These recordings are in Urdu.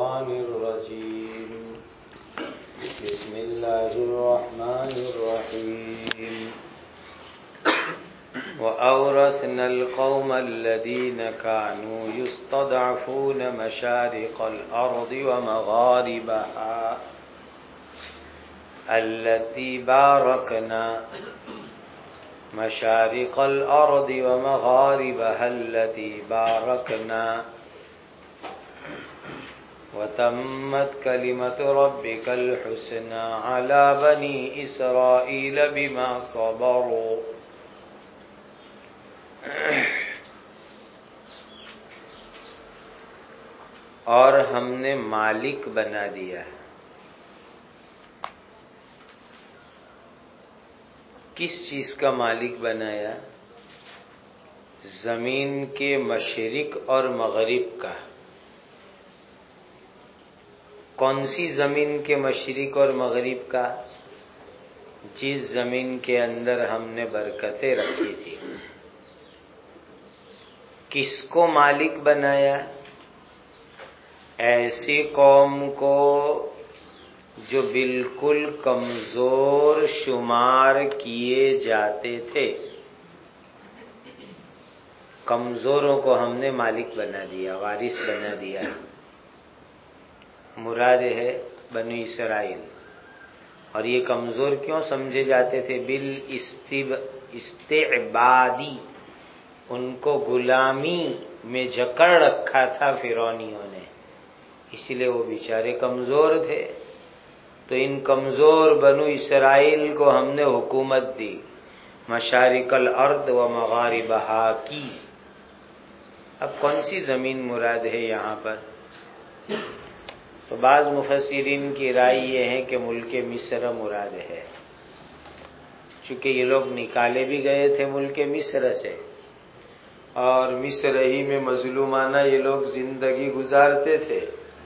الشيطان الرجيم بسم الله الرحمن الرحيم وأورثنا القوم الذين كانوا يستضعفون مشارق الأرض ومغاربها التي باركنا مشارق الأرض ومغاربها التي باركنا وتمت كلمة ربك الحسنى على بني إسرائيل بما صبروا اور ہم نے مالک بنا دیا. کس چیز کا مالک بنایا؟ زمین کے مشرق اور مغرب کا. کون سی زمین کے مشرق اور مغرب کا؟ جس زمین کے اندر ہم نے برکتیں رکھی تھی. کس کو مالک بنایا؟ ایسی قوم کو جو بالکل کمزور شمار کیے جاتے تھے. کمزوروں کو ہم نے مالک بنا دیا، وارث بنا دیا. مراد ہے بنی اسرائیل. اور یہ کمزور کیوں سمجھے جاتے تھے؟ بالاستعبادی، ان کو غلامی میں جکڑ رکھا تھا فرعونیوں نے، اس لیے وہ بیچارے کمزور تھے. تو ان کمزور بنو اسرائیل کو ہم نے حکومت دی، مشارق الارض و مغاربہا کی. اب کون سی زمین مراد ہے یہاں پر؟ تو بعض مفسرین کی رائے یہ ہے کہ ملک مصر مراد ہے، چونکہ یہ لوگ نکالے بھی گئے تھے ملک مصر سے، اور مصر ہی میں مظلومانہ یہ لوگ زندگی گزارتے تھے.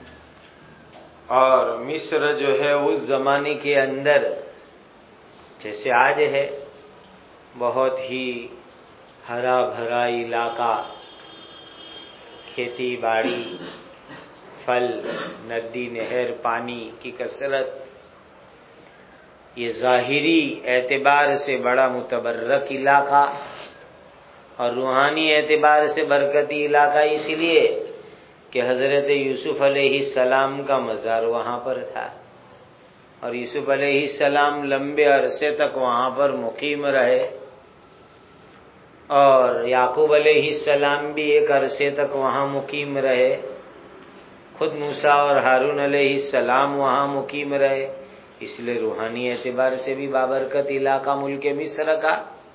اور مصر جو ہے اس زمانے کے اندر جیسے آج ہے، بہت ہی ہرا بھرا علاقہ، کھیتی باڑی، پھل، ندی نہر، پانی کی کثرت. یہ ظاہری اعتبار سے بڑا متبرک علاقہ اور روحانی اعتبار سے برکتی علاقہ، اس لیے کہ حضرت یوسف علیہ السلام کا مزار وہاں پر تھا، اور یوسف علیہ السلام لمبے عرصے تک وہاں پر مقیم رہے، اور یعقوب علیہ السلام بھی ایک عرصے تک وہاں مقیم رہے، خود موسیٰ اور ہارون علیہ السلام وہاں مقیم رہے. اس لیے روحانی اعتبار سے بھی بابرکت علاقہ ملک مصر کا.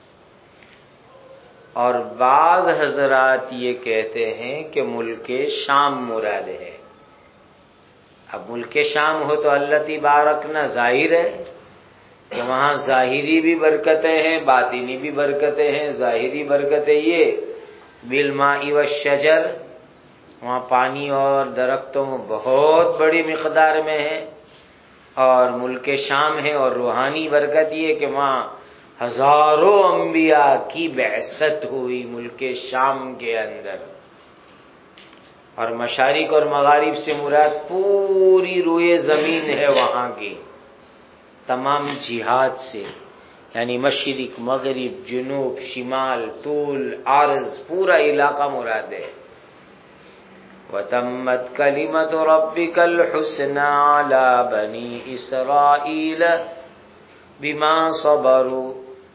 اور بعض حضرات یہ کہتے ہیں کہ ملک شام مراد ہے. اب ملک شام ہو تو التی بارکنا ظاہر ہے کہ وہاں ظاہری بھی برکتیں ہیں، باطنی بھی برکتیں ہیں. ظاہری برکتیں یہ بالماء والشجر، وہاں پانی اور درختوں بہت بڑی مقدار میں ہے، اور ملک شام ہے. اور روحانی برکت یہ کہ وہاں ہزاروں انبیاء کی بعثت ہوئی ملک شام کے اندر. اور مشارق اور مغارب سے مراد پوری روئے زمین ہے وہاں کی، تمام جہات سے، یعنی مشرق، مغرب، جنوب، شمال، طول، عرض، پورا علاقہ مراد ہے. وَتَمَّتْ كَلِمَةُ رَبِّكَ الْحُسْنَى عَلَى بَنِي إِسْرَائِيلَ بِمَا صَبَرُوا.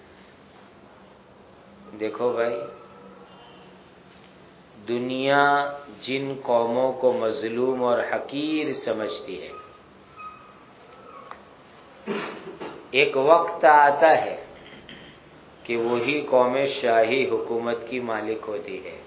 دیکھو بھائی، دنیا جن قوموں کو مظلوم اور حقیر سمجھتی ہے، ایک وقت آتا ہے کہ وہی قومیں شاہی حکومت کی مالک ہوتی ہے.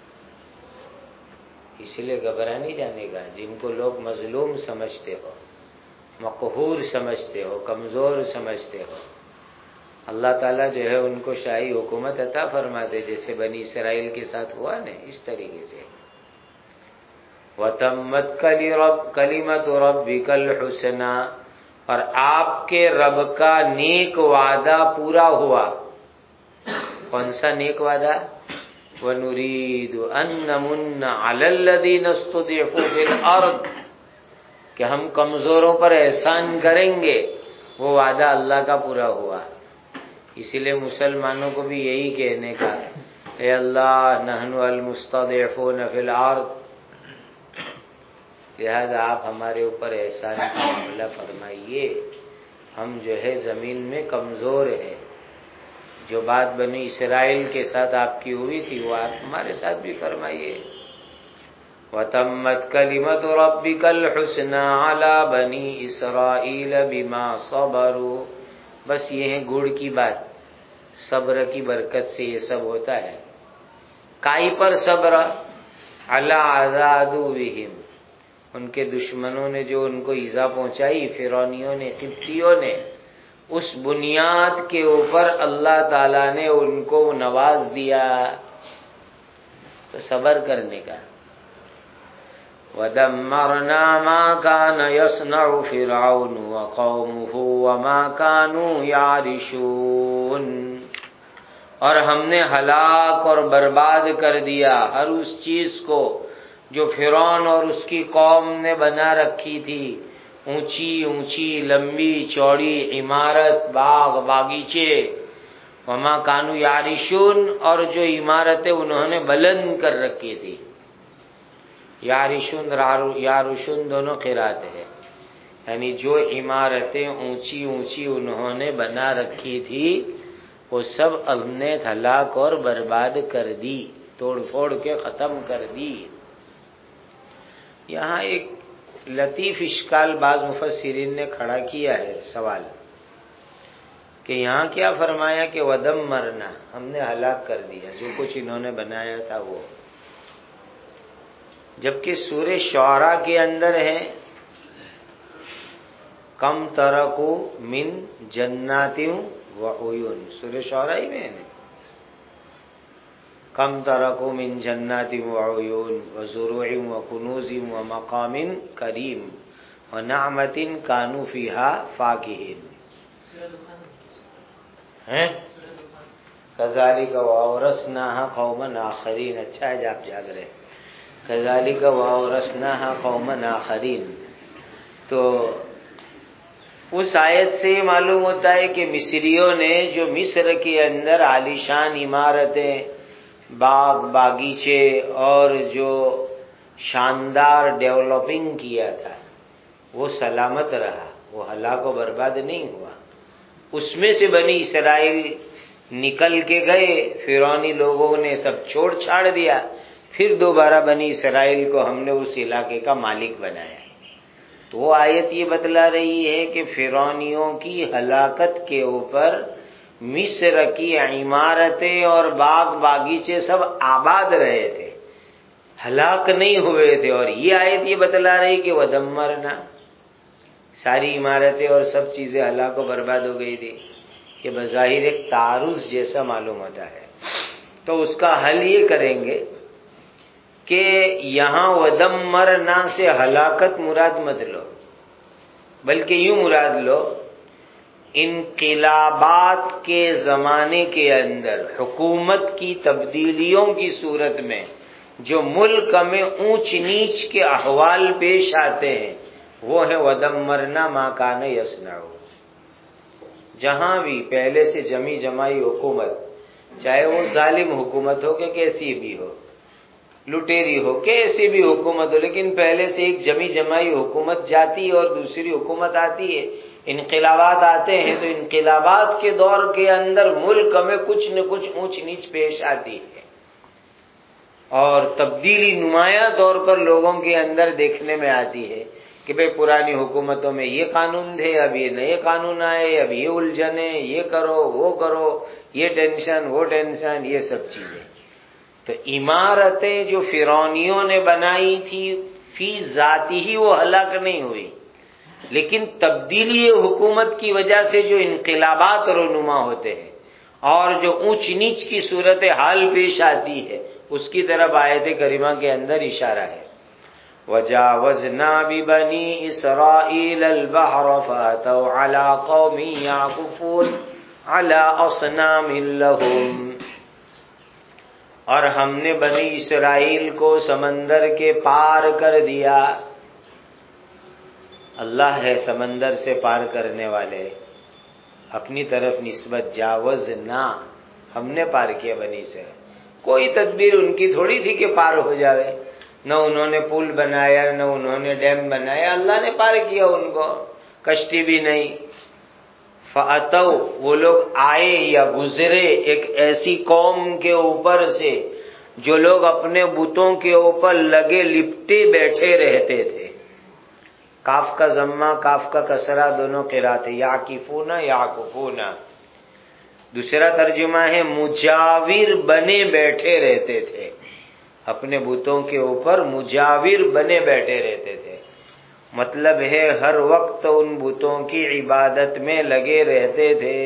اس لیے گھبرا نہیں جانے گا. جن کو لوگ مظلوم سمجھتے ہو، مقہور سمجھتے ہو، کمزور سمجھتے ہو، اللہ تعالیٰ جو ہے ان کو شاہی حکومت عطا فرما دے، جیسے بنی اسرائیل کے ساتھ ہوا نا، اس طریقے سے. وَتَمَّتْ كَلِمَةُ رَبِّكَ الْحُسْنَى، اور آپ کے رب کا نیک وعدہ پورا ہوا. کون سا نیک وعدہ؟ وَنُرِيدُ أَن نَّمُنَّ عَلَى الَّذِينَ اسْتُضْعِفُوا فِي الْأَرْضِ کہ ہم کمزوروں پر احسان کریں گے، وہ وعدہ اللہ کا پورا ہوا۔ اسی لیے مسلمانوں کو بھی یہی کہنے کا ہے، اے اللہ نحن المستضعفون فی الارض، لہذا آپ ہمارے اوپر احسان کا معاملہ فرمائیے، ہم جو ہے زمین میں کمزور ہیں۔ جو بات بنی اسرائیل کے ساتھ آپ کی ہوئی تھی وہ آپ ہمارے ساتھ بھی فرمائیے۔ وَتَمَّتْ كَلِمَةُ رَبِّكَ الْحُسْنَى عَلَى بَنِي إِسْرَائِيلَ بِمَا صَبَرُوا، بس یہ ہے گڑ کی بات، صبر کی برکت سے یہ سب ہوتا ہے۔ کائی پر صبر؟ عَلَى عَذَابِهِمْ، ان کے دشمنوں نے جو ان کو ایذا پہنچائی، فرعونیوں نے، قبطیوں نے، اس بنیاد کے اوپر اللہ تعالیٰ نے ان کو نواز دیا، تو صبر کرنے کا۔ وَدَمَّرْنَا مَا كَانَ يَصْنَعُ فِرْعَوْنُ وَقَوْمُهُ وَمَا كَانُوا يَعْرِشُونَ، اور ہم نے ہلاک اور برباد کر دیا ہر اس چیز کو جو فرعون اور اس کی قوم نے بنا رکھی تھی، اونچی اونچی لمبی چوڑی عمارت، باغ باغیچے، وما کانوا یعرشون، اور جو عمارتیں انہوں نے بلند کر رکھی تھی، یعرشون یعرشون دونوں قرات ہے، یعنی جو عمارتیں اونچی اونچی انہوں نے بنا رکھی تھی وہ سب ہم نے ہلاک اور برباد کر دی، توڑ پھوڑ کے ختم کر دی۔ یہاں ایک لطیف اشکال بعض مفسرین نے کھڑا کیا ہے سوال، کہ یہاں کیا فرمایا کہ وَدَمَّرْنَا، ہم نے ہلاک کر دیا جو کچھ انہوں نے بنایا تھا وہ، جبکہ سورہ شعراء کے اندر ہے کم ترکو من جنات وعیون، سورہ شعراء میں ہے کم ترکو من جنات وعیون وزروع وکنوز ومقام کریم ونعمت کانوا فیہا فاکہین، کذالک واورثناہا قوما آخرین، اچھا ہے آپ جاگ رہے، کذالک واورثناہا قوما آخرین۔ تو اس آیت سے یہ معلوم ہوتا ہے کہ مصریوں نے جو مصر کے اندر عالیشان عمارتیں، باغ باغیچے اور جو شاندار ڈیولپنگ کیا تھا وہ سلامت رہا، وہ ہلاک و برباد نہیں ہوا۔ اس میں سے بنی اسرائیل نکل کے گئے، فرعونی لوگوں نے سب چھوڑ چھاڑ دیا، پھر دوبارہ بنی اسرائیل کو ہم نے اس علاقے کا مالک بنایا۔ تو وہ آیت یہ بتلا رہی ہے کہ فرعونیوں کی ہلاکت کے اوپر مصر کی عمارتیں اور باغ باغیچے سب آباد رہے تھے، ہلاک نہیں ہوئے تھے، اور یہ آیت یہ بتلا رہی کہ وَدَمَّرْنَا، ساری عمارتیں اور سب چیزیں ہلاک و برباد ہو گئی تھی۔ یہ بظاہر ایک تعارض جیسا معلوم ہوتا ہے، تو اس کا حل یہ کریں گے کہ یہاں وَدَمَّرْنَا سے ہلاکت مراد مت لو، بلکہ یوں مراد لو انقلابات کے زمانے کے اندر حکومت کی تبدیلیوں کی صورت میں جو ملک میں اونچ نیچ کے احوال پیش آتے ہیں وہ ہے وَدَمَّرْنَا مَا كَانَ يَصْنَعُ۔ جہاں بھی پہلے سے جمی جمائی حکومت، چاہے وہ ظالم حکومت ہو کہ کیسی بھی ہو، لٹیری ہو کیسی بھی حکومت ہو، لیکن پہلے سے ایک جمی جمائی حکومت جاتی ہے اور دوسری حکومت آتی ہے، انقلابات آتے ہیں، تو انقلابات کے دور کے اندر ملک میں کچھ نہ کچھ اونچ نیچ پیش آتی ہے، اور تبدیلی نمایاں طور پر لوگوں کے اندر دیکھنے میں آتی ہے کہ بھئی پرانی حکومتوں میں یہ قانون تھے، اب یہ نئے قانون آئے، اب یہ الجھنیں، یہ کرو وہ کرو، یہ ٹینشن وہ ٹینشن، یہ سب چیزیں۔ تو عمارتیں جو فرعونیوں نے بنائی تھی فی ذاتی ہی وہ ہلاک نہیں ہوئی، لیکن تبدیلی حکومت کی وجہ سے جو انقلابات رونما ہوتے ہیں اور جو اونچ نیچ کی صورت حال پیش آتی ہے اس کی طرف آیت کریمہ کے اندر اشارہ ہے۔ وَجَاوَزْنَا بِبَنِي إِسْرَائِيلَ الْبَحْرَ فَأَتَوْا عَلَىٰ قَوْمٍ يَعْكُفُونَ عَلَىٰ أَصْنَامٍ لَهُمْ، اور ہم نے بنی اسرائیل کو سمندر کے پار کر دیا، اللہ ہے سمندر سے پار کرنے والے، اپنی طرف نسبت جاوز نہ، ہم نے پار کیا بنی سے، کوئی تدبیر ان کی تھوڑی تھی کہ پار ہو جاوے، نہ انہوں نے پل بنایا نہ انہوں نے ڈیم بنایا، اللہ نے پار کیا ان کو، کشتی بھی نہیں۔ فَأَتَوْا، وہ لوگ آئے یا گزرے ایک ایسی قوم کے اوپر سے جو لوگ اپنے بتوں کے اوپر لگے لپٹے بیٹھے رہتے تھے۔ کاف کا ضمہ کاف کا کسرہ دونوں قرات، یعکفون یعکفون۔ دوسرا ترجمہ ہے مجاور بنے بیٹھے رہتے تھے، اپنے بتوں کے اوپر مجاور بنے بیٹھے رہتے تھے، مطلب ہے ہر وقت ان بتوں کی عبادت میں لگے رہتے تھے۔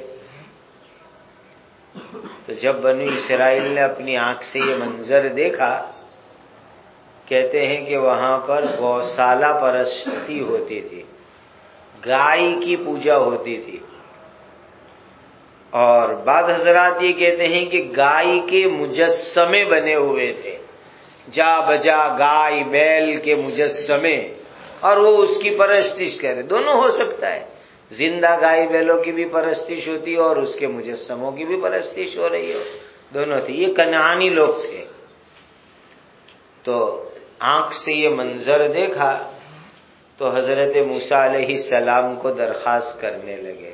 تو جب بنی اسرائیل نے اپنی آنکھ سے یہ منظر دیکھا، کہتے ہیں کہ وہاں پر گوشالہ پرستی ہوتی تھی، گائے کی پوجا ہوتی تھی، اور بعض حضرات یہ کہتے ہیں کہ گائے کے مجسمے بنے ہوئے تھے، جا بجا گائے بیل کے مجسمے، اور وہ اس کی پرستش کرے۔ دونوں ہو سکتا ہے، زندہ گائے بیلوں کی بھی پرستش ہوتی اور اس کے مجسموں کی بھی پرستش ہو رہی ہو، دونوں تھی۔ یہ کنعانی لوگ تھے۔ تو آنکھ سے یہ منظر دیکھا تو حضرت موسیٰ علیہ السلام کو درخواست کرنے لگے۔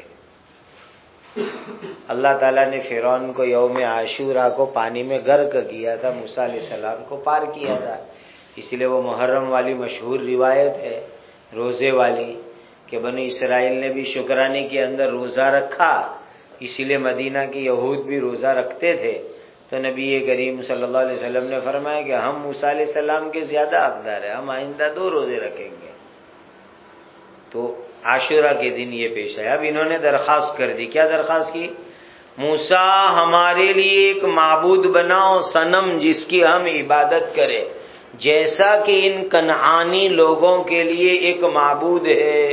اللہ تعالیٰ نے فرعون کو یوم عاشورہ کو پانی میں غرق کیا تھا، موسیٰ علیہ السلام کو پار کیا تھا، اس لیے وہ محرم والی مشہور روایت ہے روزے والی کہ بنی اسرائیل نے بھی شکرانے کے اندر روزہ رکھا، اسی لیے مدینہ کے یہود بھی روزہ رکھتے تھے۔ تو نبی کریم صلی اللہ علیہ وسلم نے فرمایا کہ ہم موسیٰ علیہ السلام کے زیادہ حقدار ہیں، ہم آئندہ 2 روزے رکھیں گے۔ تو عاشورہ کے دن یہ پیش آیا۔ اب انہوں نے درخواست کر دی، کیا درخواست کی؟ موسیٰ ہمارے لیے ایک معبود بناؤ، صنم جس کی ہم عبادت کریں، جیسا کہ ان کنعانی لوگوں کے لیے ایک معبود ہے۔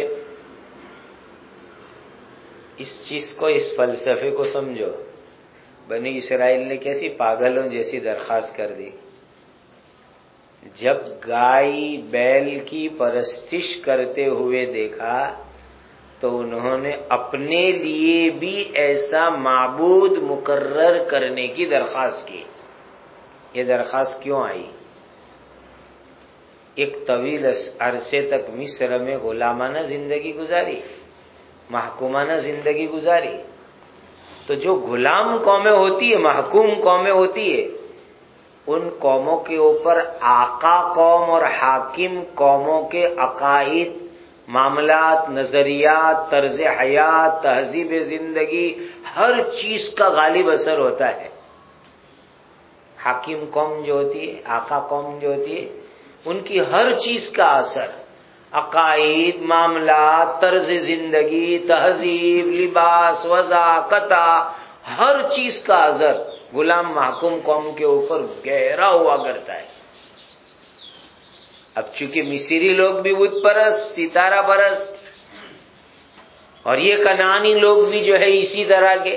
اس چیز کو، اس فلسفے کو سمجھو، بنی اسرائیل نے کیسی پاگلوں جیسی درخواست کر دی۔ جب گائے بیل کی پرستش کرتے ہوئے دیکھا تو انہوں نے اپنے لیے بھی ایسا معبود مقرر کرنے کی درخواست کی۔ یہ درخواست کیوں آئی؟ ایک طویل عرصے تک مصر میں غلامانہ زندگی گزاری، محکومانہ زندگی گزاری، تو جو غلام قومیں ہوتی ہے، محکوم قومیں ہوتی ہے، ان قوموں کے اوپر آقا قوم اور حاکم قوموں کے عقائد، معاملات، نظریات، طرز حیات، تہذیب زندگی، ہر چیز کا غالب اثر ہوتا ہے۔ حاکم قوم جو ہوتی ہے، آقا قوم جو ہوتی ہے، ان کی ہر چیز کا اثر، عقائد، معاملات، طرز زندگی، تہذیب، لباس، وضاقت، ہر چیز کا اثر غلام محکوم قوم کے اوپر گہرا ہوا کرتا ہے۔ اب چونکہ مصری لوگ بھی بت پرست، ستارہ پرست، اور یہ کنعانی لوگ بھی جو ہے اسی طرح کے،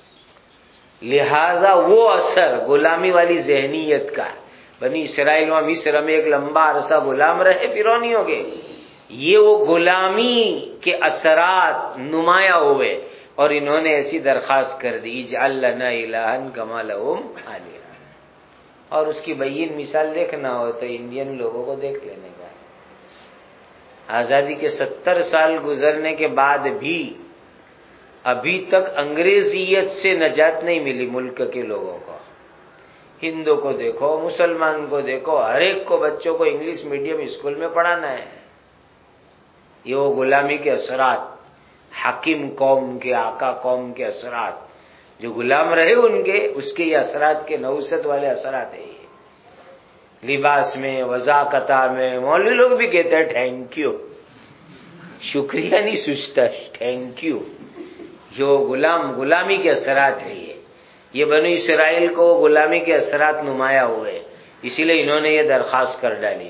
لہذا وہ اثر غلامی والی ذہنیت کا، بنی اسرائیل و مصر میں ایک لمبا عرصہ غلام رہے فرعونیوں کے، یہ وہ غلامی کے اثرات نمایاں ہوئے، اور انہوں نے ایسی درخواست کر دی، اجعل لنا الہا کما لہم آلہہ۔ اور اس کی بین مثال دیکھنا ہو تو انڈین لوگوں کو دیکھ لینے کا، آزادی کے 70 سال گزرنے کے بعد بھی ابھی تک انگریزیت سے نجات نہیں ملی ملک کے لوگوں کو۔ ہندو کو دیکھو، مسلمان کو دیکھو، ہر ایک کو، بچوں کو انگلش میڈیم اسکول میں پڑھانا ہے۔ یہ وہ غلامی کے اثرات، حاکم قوم کے، آقا قوم کے اثرات، جو غلام رہے ان کے، اس کے یہ اثرات کے نوست والے اثرات ہیں۔ یہ لباس میں، وضاقتہ میں، مولوی لوگ بھی کہتے ہیں تھینک یو، شکریہ نہیں سوچتا، تھینک یو۔ جو غلامی کے اثرات ہیں، یہ بنی اسرائیل کو غلامی کے اثرات نمایاں ہوئے، اسی لیے انہوں نے یہ درخواست کر ڈالی۔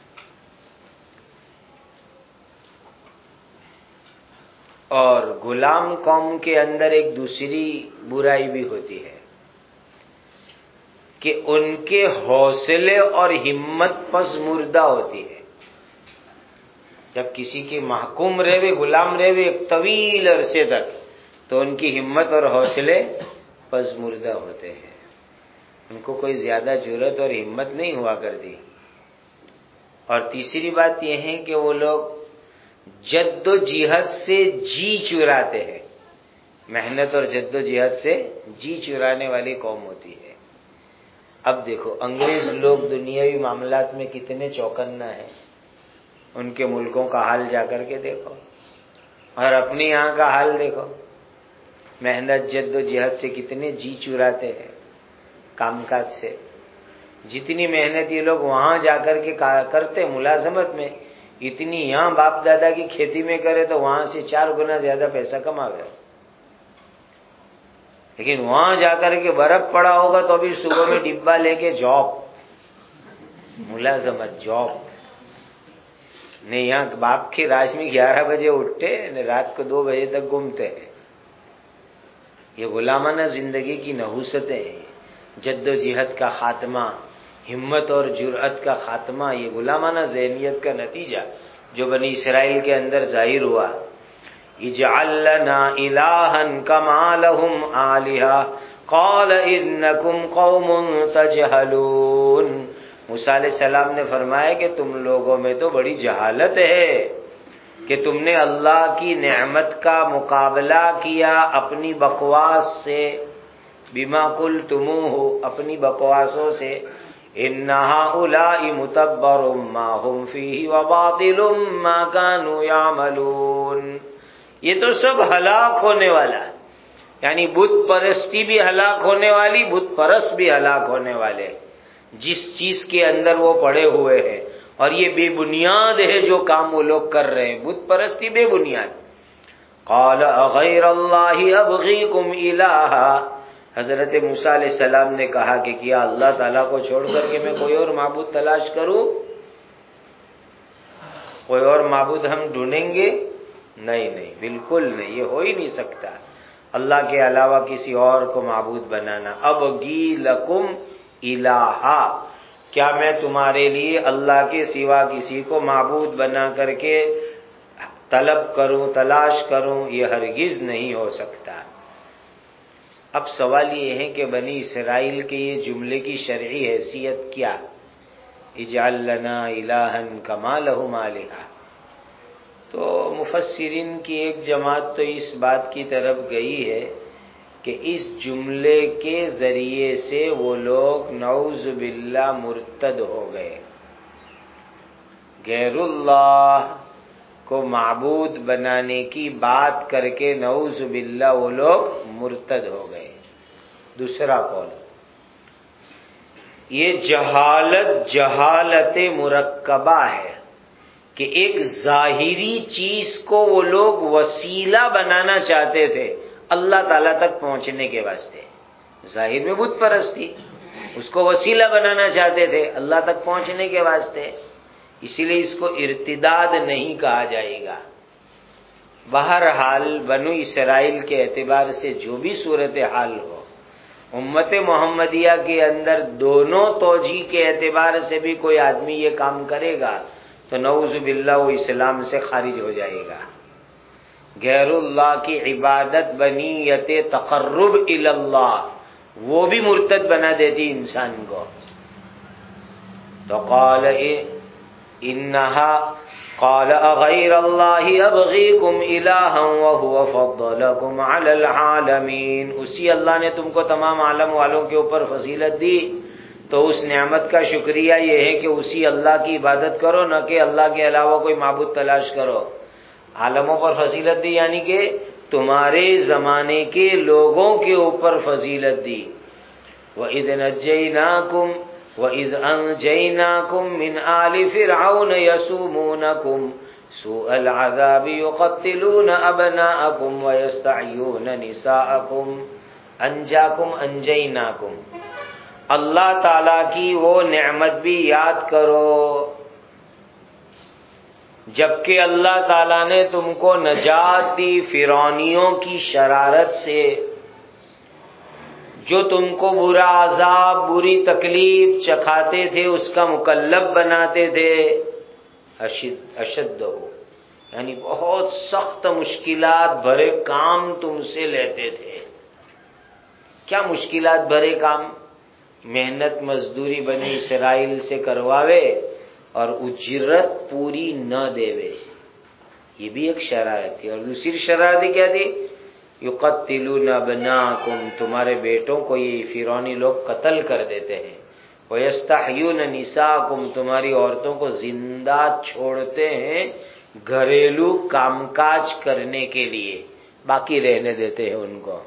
اور غلام قوم کے اندر ایک دوسری برائی بھی ہوتی ہے کہ ان کے حوصلے اور ہمت پس مردہ ہوتی ہے۔ جب کسی کے محکوم رہے غلام رہے ایک طویل عرصے تک تو ان کی ہمت اور حوصلے پزمردہ ہوتے ہیں، ان کو کوئی زیادہ جرأت اور ہمت نہیں ہوا کرتی۔ اور تیسری بات یہ ہے کہ وہ لوگ جد و جہد سے جی چراتے ہیں، محنت اور جد و جہد سے جی چرانے والی قوم ہوتی ہے۔ اب دیکھو انگریز لوگ دنیاوی معاملات میں کتنے چوکنا ہیں، ان کے ملکوں کا حال جا کر کے دیکھو اور اپنے یہاں کا حال دیکھو، محنت جد و جہد سے کتنے جی چراتے ہیں کام کاج سے۔ جتنی محنت یہ لوگ وہاں جا کر کے کرتے ملازمت میں، اتنی یہاں باپ دادا کی کھیتی میں کرے تو وہاں سے 4 گنا زیادہ پیسہ کماوے۔ لیکن وہاں جا کر کے برف پڑا ہوگا تو ابھی صبح میں ڈبہ لے کے جاب، ملازمت جاب نہیں، یہاں باپ کی راج میں 11 بجے اٹھتے رات کو 2 بجے تک گھومتے ہیں۔ یہ غلامانہ زندگی کی نحوستیں ہیں، جد و جہد کا خاتمہ، ہمت اور جرأت کا خاتمہ، یہ غلامانہ ذہنیت کا نتیجہ جو بنی اسرائیل کے اندر ظاہر ہوا۔ اجعل لنا الہا کما لہم آلہہ قال انکم قوم تجہلون۔ موسیٰ علیہ السلام نے فرمایا کہ تم لوگوں میں تو بڑی جہالت ہے کہ تم نے اللہ کی نعمت کا مقابلہ کیا اپنی بکواس سے، بما قلتموہ، اپنی بکواسوں سے۔ ان ہؤلاء متبر ما هم فیہ وباطل ما كانوا یعملون۔ یہ تو سب ہلاک ہونے والا ہے، یعنی بت پرستی بھی ہلاک ہونے والی، بت پرست بھی ہلاک ہونے والے، جس چیز کے اندر وہ پڑے ہوئے ہیں۔ اور یہ بے بنیاد ہے جو کام وہ لوگ کر رہے ہیں، بت پرستی بے بنیاد۔ قال اغیر اللہ ابغیکم الہا، حضرت موسیٰ علیہ السلام نے کہا کہ کیا اللہ تعالیٰ کو چھوڑ کر کے میں کوئی اور معبود تلاش کروں؟ کوئی اور معبود ہم ڈھونڈیں گے؟ نہیں نہیں، بالکل نہیں، یہ ہو ہی نہیں سکتا اللہ کے علاوہ کسی اور کو معبود بنانا۔ ابغی لکم الہا، کیا میں تمہارے لیے اللہ کے سوا کسی کو معبود بنا کر کے طلب کروں، تلاش کروں؟ یہ ہرگز نہیں ہو سکتا۔ اب سوال یہ ہے کہ بنی اسرائیل کے یہ جملے کی شرعی حیثیت کیا؟ اجعل لنا الہا کما لہم آلہہ۔ تو مفسرین کی ایک جماعت تو اس بات کی طرف گئی ہے کہ اس جملے کے ذریعے سے وہ لوگ نعوذ باللہ مرتد ہو گئے، غیر اللہ کو معبود بنانے کی بات کر کے نعوذ باللہ وہ لوگ مرتد ہو گئے۔ دوسرا قول، یہ جہالت مرکبہ ہے کہ ایک ظاہری چیز کو وہ لوگ وسیلہ بنانا چاہتے تھے اللہ تعالیٰ تک پہنچنے کے واسطے۔ ظاہر میں بت پرستی، اس کو وسیلہ بنانا چاہتے تھے اللہ تک پہنچنے کے واسطے، اسی لیے اس کو ارتداد نہیں کہا جائے گا۔ بہرحال بنو اسرائیل کے اعتبار سے جو بھی صورتحال ہو، امت محمدیہ کے اندر دونوں توجیہ کے اعتبار سے بھی کوئی آدمی یہ کام کرے گا تو نعوذ باللہ وہ اسلام سے خارج ہو جائے گا۔ غیر اللہ کی عبادت بنیت تقرب الی اللہ، وہ بھی مرتد بنا دیتی انسان کو۔ تو قال اغیر اللہ ابغیکم الہا وہو فضلکم علی العالمین۔ اسی اللہ نے تم کو تمام عالم والوں کے اوپر فضیلت دی، تو اس نعمت کا شکریہ یہ ہے کہ اسی اللہ کی عبادت کرو، نہ کہ اللہ کے علاوہ کوئی معبود تلاش کرو۔ عالموں پر فضیلت دی یعنی کہ تمہارے زمانے کے لوگوں کے اوپر فضیلت دی۔ وَإِذْ نَجَّيْنَاكُمْ وَإِذْ أَنْجَيْنَاكُمْ مِنْ آلِ فِرْعَوْنَ يَسُومُونَكُمْ سُوءَ الْعَذَابِ يُقَتِّلُونَ أَبْنَاءَكُمْ وَيَسْتَحْيُونَ نِسَاءَكُمْ انجاکم انجیناکم۔ اللہ تعالیٰ کی وہ نعمت بھی یاد کرو جبکہ اللہ تعالیٰ نے تم کو نجات دی فرعونیوں کی شرارت سے، جو تم کو برا عذاب، بری تکلیف چکھاتے تھے، اس کا مکلف بناتے تھے۔ اشد ہو یعنی بہت سخت مشکلات بھرے کام تم سے لیتے تھے۔ کیا مشکلات بھرے کام؟ محنت مزدوری بنی اسرائیل سے کرواوے اور اجرت پوری نہ دیوے، یہ بھی ایک شرارت تھی۔ اور دوسری شرارت کیا تھی؟ یقتلون ابناکم، تمہارے بیٹوں کو یہ فرعونی لوگ قتل کر دیتے ہیں، ویستحیون نساکم، تمہاری عورتوں کو زندہ چھوڑتے ہیں گھریلو کام کاج کرنے کے لیے، باقی رہنے دیتے ہیں ان کو۔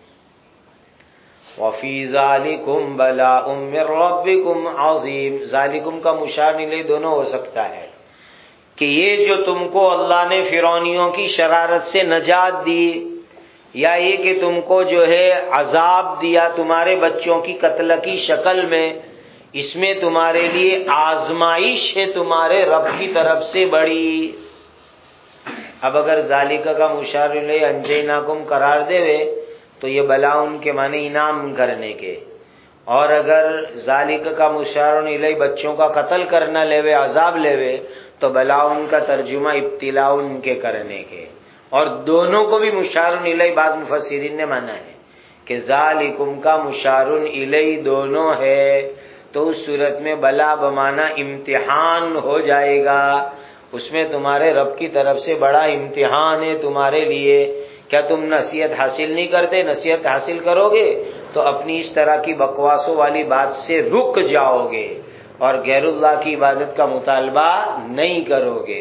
وفی ذالکم بلاء من ربکم عظیم، ذالکم کا مشار الیہ دونوں ہو سکتا ہے کہ یہ جو تم کو اللہ نے فرعونیوں کی شرارت سے نجات دی، یا یہ کہ تم کو جو ہے عذاب دیا تمہارے بچوں کی قتل کی شکل میں، اس میں تمہارے لیے آزمائش ہے تمہارے رب کی طرف سے بڑی۔ اب اگر ذالک کا مشار الیہ انجیناکم قرار دے وے تو یہ بلا ان کے معنی انعام کرنے کے، اور اگر ذالک کا مشار الیہ بچوں کا قتل کرنا لے عذاب لے تو بلا ان کا ترجمہ ابتلا ان کے کرنے کے، اور دونوں کو بھی مشار الیہ بعض مفسرین نے مانا ہے کہ ذالکم کا مشار الیہ دونوں ہے، تو اس صورت میں بلا بمانا امتحان ہو جائے گا، اس میں تمہارے رب کی طرف سے بڑا امتحان ہے تمہارے لیے۔ کیا تم نصیحت حاصل نہیں کرتے؟ نصیحت حاصل کرو گے تو اپنی اس طرح کی بکواسوں والی بات سے رک جاؤ گے اور غیر اللہ کی عبادت کا مطالبہ نہیں کرو گے۔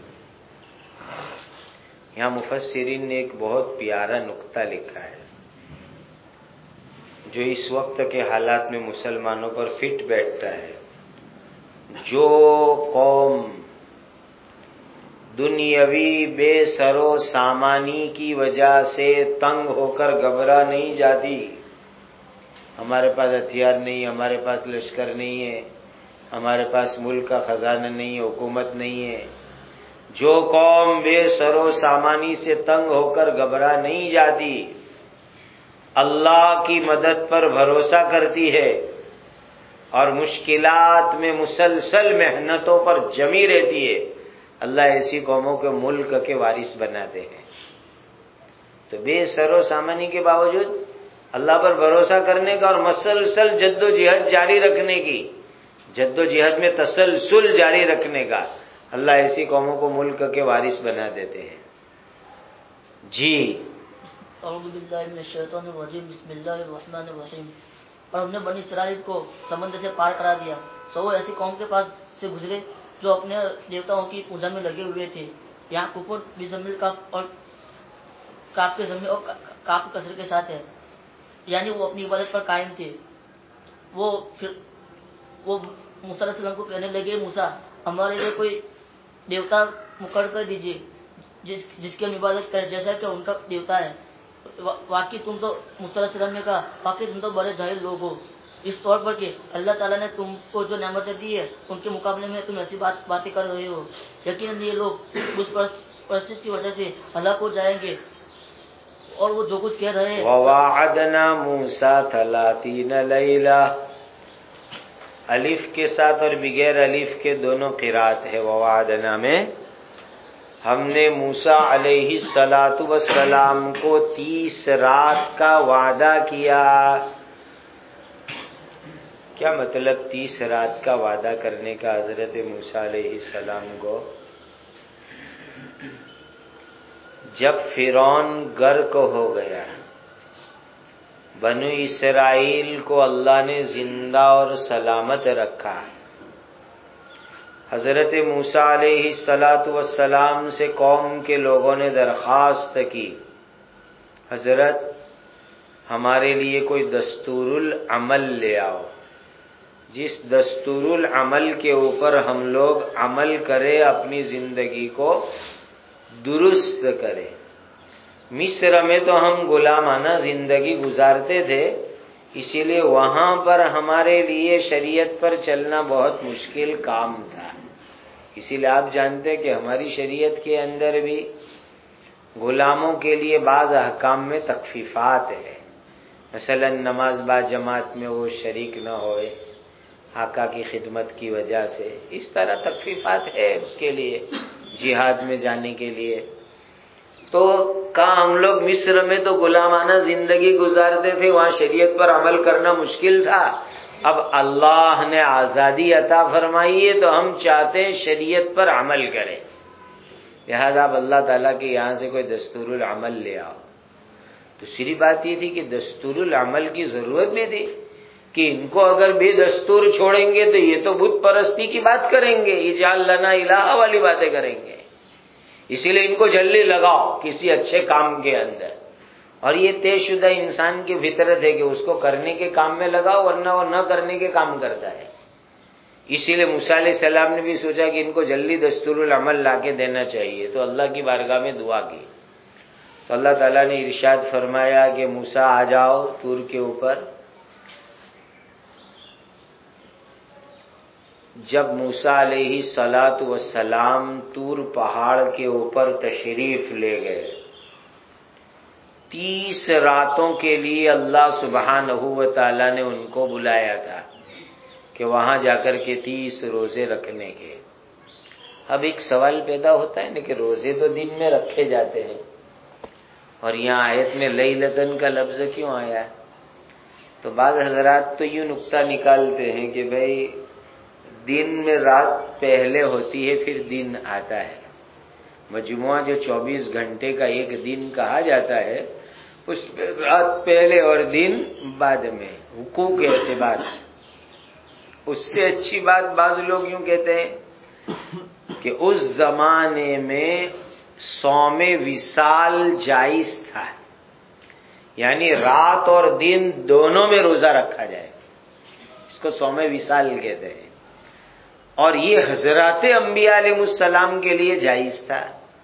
یہاں مفسرین نے ایک بہت پیارا نقطہ لکھا ہے جو اس وقت کے حالات میں مسلمانوں پر فٹ بیٹھتا ہے۔ جو قوم دنیاوی بے سر و سامانی کی وجہ سے تنگ ہو کر گھبرا نہیں جاتی، ہمارے پاس ہتھیار نہیں، ہمارے پاس لشکر نہیں ہے، ہمارے پاس ملک کا خزانہ نہیں ہے، حکومت نہیں ہے، جو قوم بے سر و سامانی سے تنگ ہو کر گھبرا نہیں جاتی، اللہ کی مدد پر بھروسہ کرتی ہے اور مشکلات میں مسلسل محنتوں پر جمی رہتی ہے، اللہ ایسی قوموں کے ملک کے وارث بناتے ہیں۔ تو بے سر و سامانی کے باوجود اللہ پر بھروسہ کرنے کا اور مسلسل جد و جہد جاری رکھنے کی، جد و جہد میں تسلسل جاری رکھنے کا، اللہ ایسی قوموں کو ملک کے وارث بنا دیتے ہیں۔ جی اعوذ باللہ من الشیطان الرجیم، بسم اللہ الرحمن الرحیم۔ اور ہم نے بنی اسرائیل کو سمندر سے پار کرا دیا، سو وہ ایسی قوم کے پاس سے گزرے جو اپنے دیوتاؤں کی پوجا میں لگے ہوئے تھے۔ یہاں کفر بھی ضمیر کاف اور کاف کے ضمیر اور کاف کسر کے ساتھ ہے، یعنی وہ اپنی عبادت پر قائم تھے۔ وہ موسیٰ علیہ السلام کو کہنے لگے، موسیٰ ہمارے لیے کوئی دیوتا مقرر کر دیجئے جس کی ہم عبادت کریں جیسا کہ ان کا دیوتا ہے۔ واقعی تم تو موسیٰ علیہ السلام نے کہا، واقعی تم تو بڑے جاہل لوگ ہو، اس طور پر کہ اللہ تعالیٰ نے تم کو جو نعمتیں دی ہے ان کے مقابلے میں تم ایسی باتیں کر رہے ہو۔ یقیناً یہ لوگ اس پرستش کی وجہ سے ہلاک ہو جائیں گے، اور وہ جو کچھ کہہ رہے ہیں۔ وَوَعَدْنَا مُوسَىٰ 30 لَيْلَةً، الف کے ساتھ اور بغیر الف کے دونوں قرات ہے۔ وَوَعَدْنَا میں ہم نے موسیٰ علیہ السلام کو 30 رات کا وعدہ کیا۔ کیا مطلب 30 رات کا وعدہ کرنے کا حضرت موسیٰ علیہ السلام کو؟ جب فرعون غرق ہو گیا، بنو اسرائیل کو اللہ نے زندہ اور سلامت رکھا، حضرت موسیٰ علیہ السلام سے قوم کے لوگوں نے درخواست کی، حضرت ہمارے لیے کوئی دستور العمل لے آؤ، جس دستور العمل کے اوپر ہم لوگ عمل کرے، اپنی زندگی کو درست کرے۔ مصر میں تو ہم غلامانہ زندگی گزارتے تھے، اسی لیے وہاں پر ہمارے لیے شریعت پر چلنا بہت مشکل کام تھا۔ اسی لیے آپ جانتے ہیں کہ ہماری شریعت کے اندر بھی غلاموں کے لیے بعض احکام میں تخفیفات ہے، مثلا نماز با جماعت میں وہ شریک نہ ہوئے آقا کی خدمت کی وجہ سے، اس طرح تخفیفات ہے اس کے لیے۔ جہاد میں جانے کے لیے. تو کہا ہم لوگ مصر میں تو غلامانہ زندگی گزارتے تھے، وہاں شریعت پر عمل کرنا مشکل تھا. اب اللہ نے آزادی عطا فرمائی ہے تو ہم چاہتے ہیں شریعت پر عمل کریں. لہذا اب اللہ تعالیٰ کے یہاں سے کوئی دستور العمل لے آؤ. دوسری بات یہ تھی کہ دستور العمل کی ضرورت بھی تھی کہ ان کو اگر بے دستور چھوڑیں گے تو یہ تو بت پرستی کی بات کریں گے، اجعل لنا الہ والی باتیں کریں گے. اسی لیے ان کو جلدی لگاؤ کسی اچھے کام کے اندر. اور یہ طے شدہ انسان کی فطرت ہے کہ اس کو کرنے کے کام میں لگاؤ، ورنہ وہ نہ کرنے کے کام کرتا ہے. اسی لیے موسیٰ علیہ السلام نے بھی سوچا کہ ان کو جلدی دستور العمل لا کے دینا چاہیے، تو اللہ کی بارگاہ میں دعا کی. تو اللہ تعالیٰ نے ارشاد فرمایا کہ موسیٰ آ جاؤ طور کے اوپر. جب موسیٰ علیہ السلام طور پہاڑ کے اوپر تشریف لے گئے، 30 راتوں کے لیے اللہ سبحانہ و تعالیٰ نے ان کو بلایا تھا کہ وہاں جا کر کے 30 روزے رکھنے کے. اب ایک سوال پیدا ہوتا ہے نا کہ روزے تو دن میں رکھے جاتے ہیں، اور یہاں آیت میں لیلتن کا لفظ کیوں آیا ہے؟ تو بعض حضرات تو یوں نقطہ نکالتے ہیں کہ بھئی دن میں رات پہلے ہوتی ہے پھر دن آتا ہے. مجموعہ جو 24 گھنٹے کا ایک دن کہا جاتا ہے اس میں رات پہلے اور دن بعد میں، حقوق کے اعتبار سے. اس سے اچھی بات بعض لوگ یوں کہتے ہیں کہ اس زمانے میں صوم وصال جائز تھا، یعنی رات اور دن دونوں میں روزہ رکھا جائے، اس کو صوم وصال کہتے ہیں. اور یہ حضرات انبیاء علیہ السلام کے لیے جائز تھا.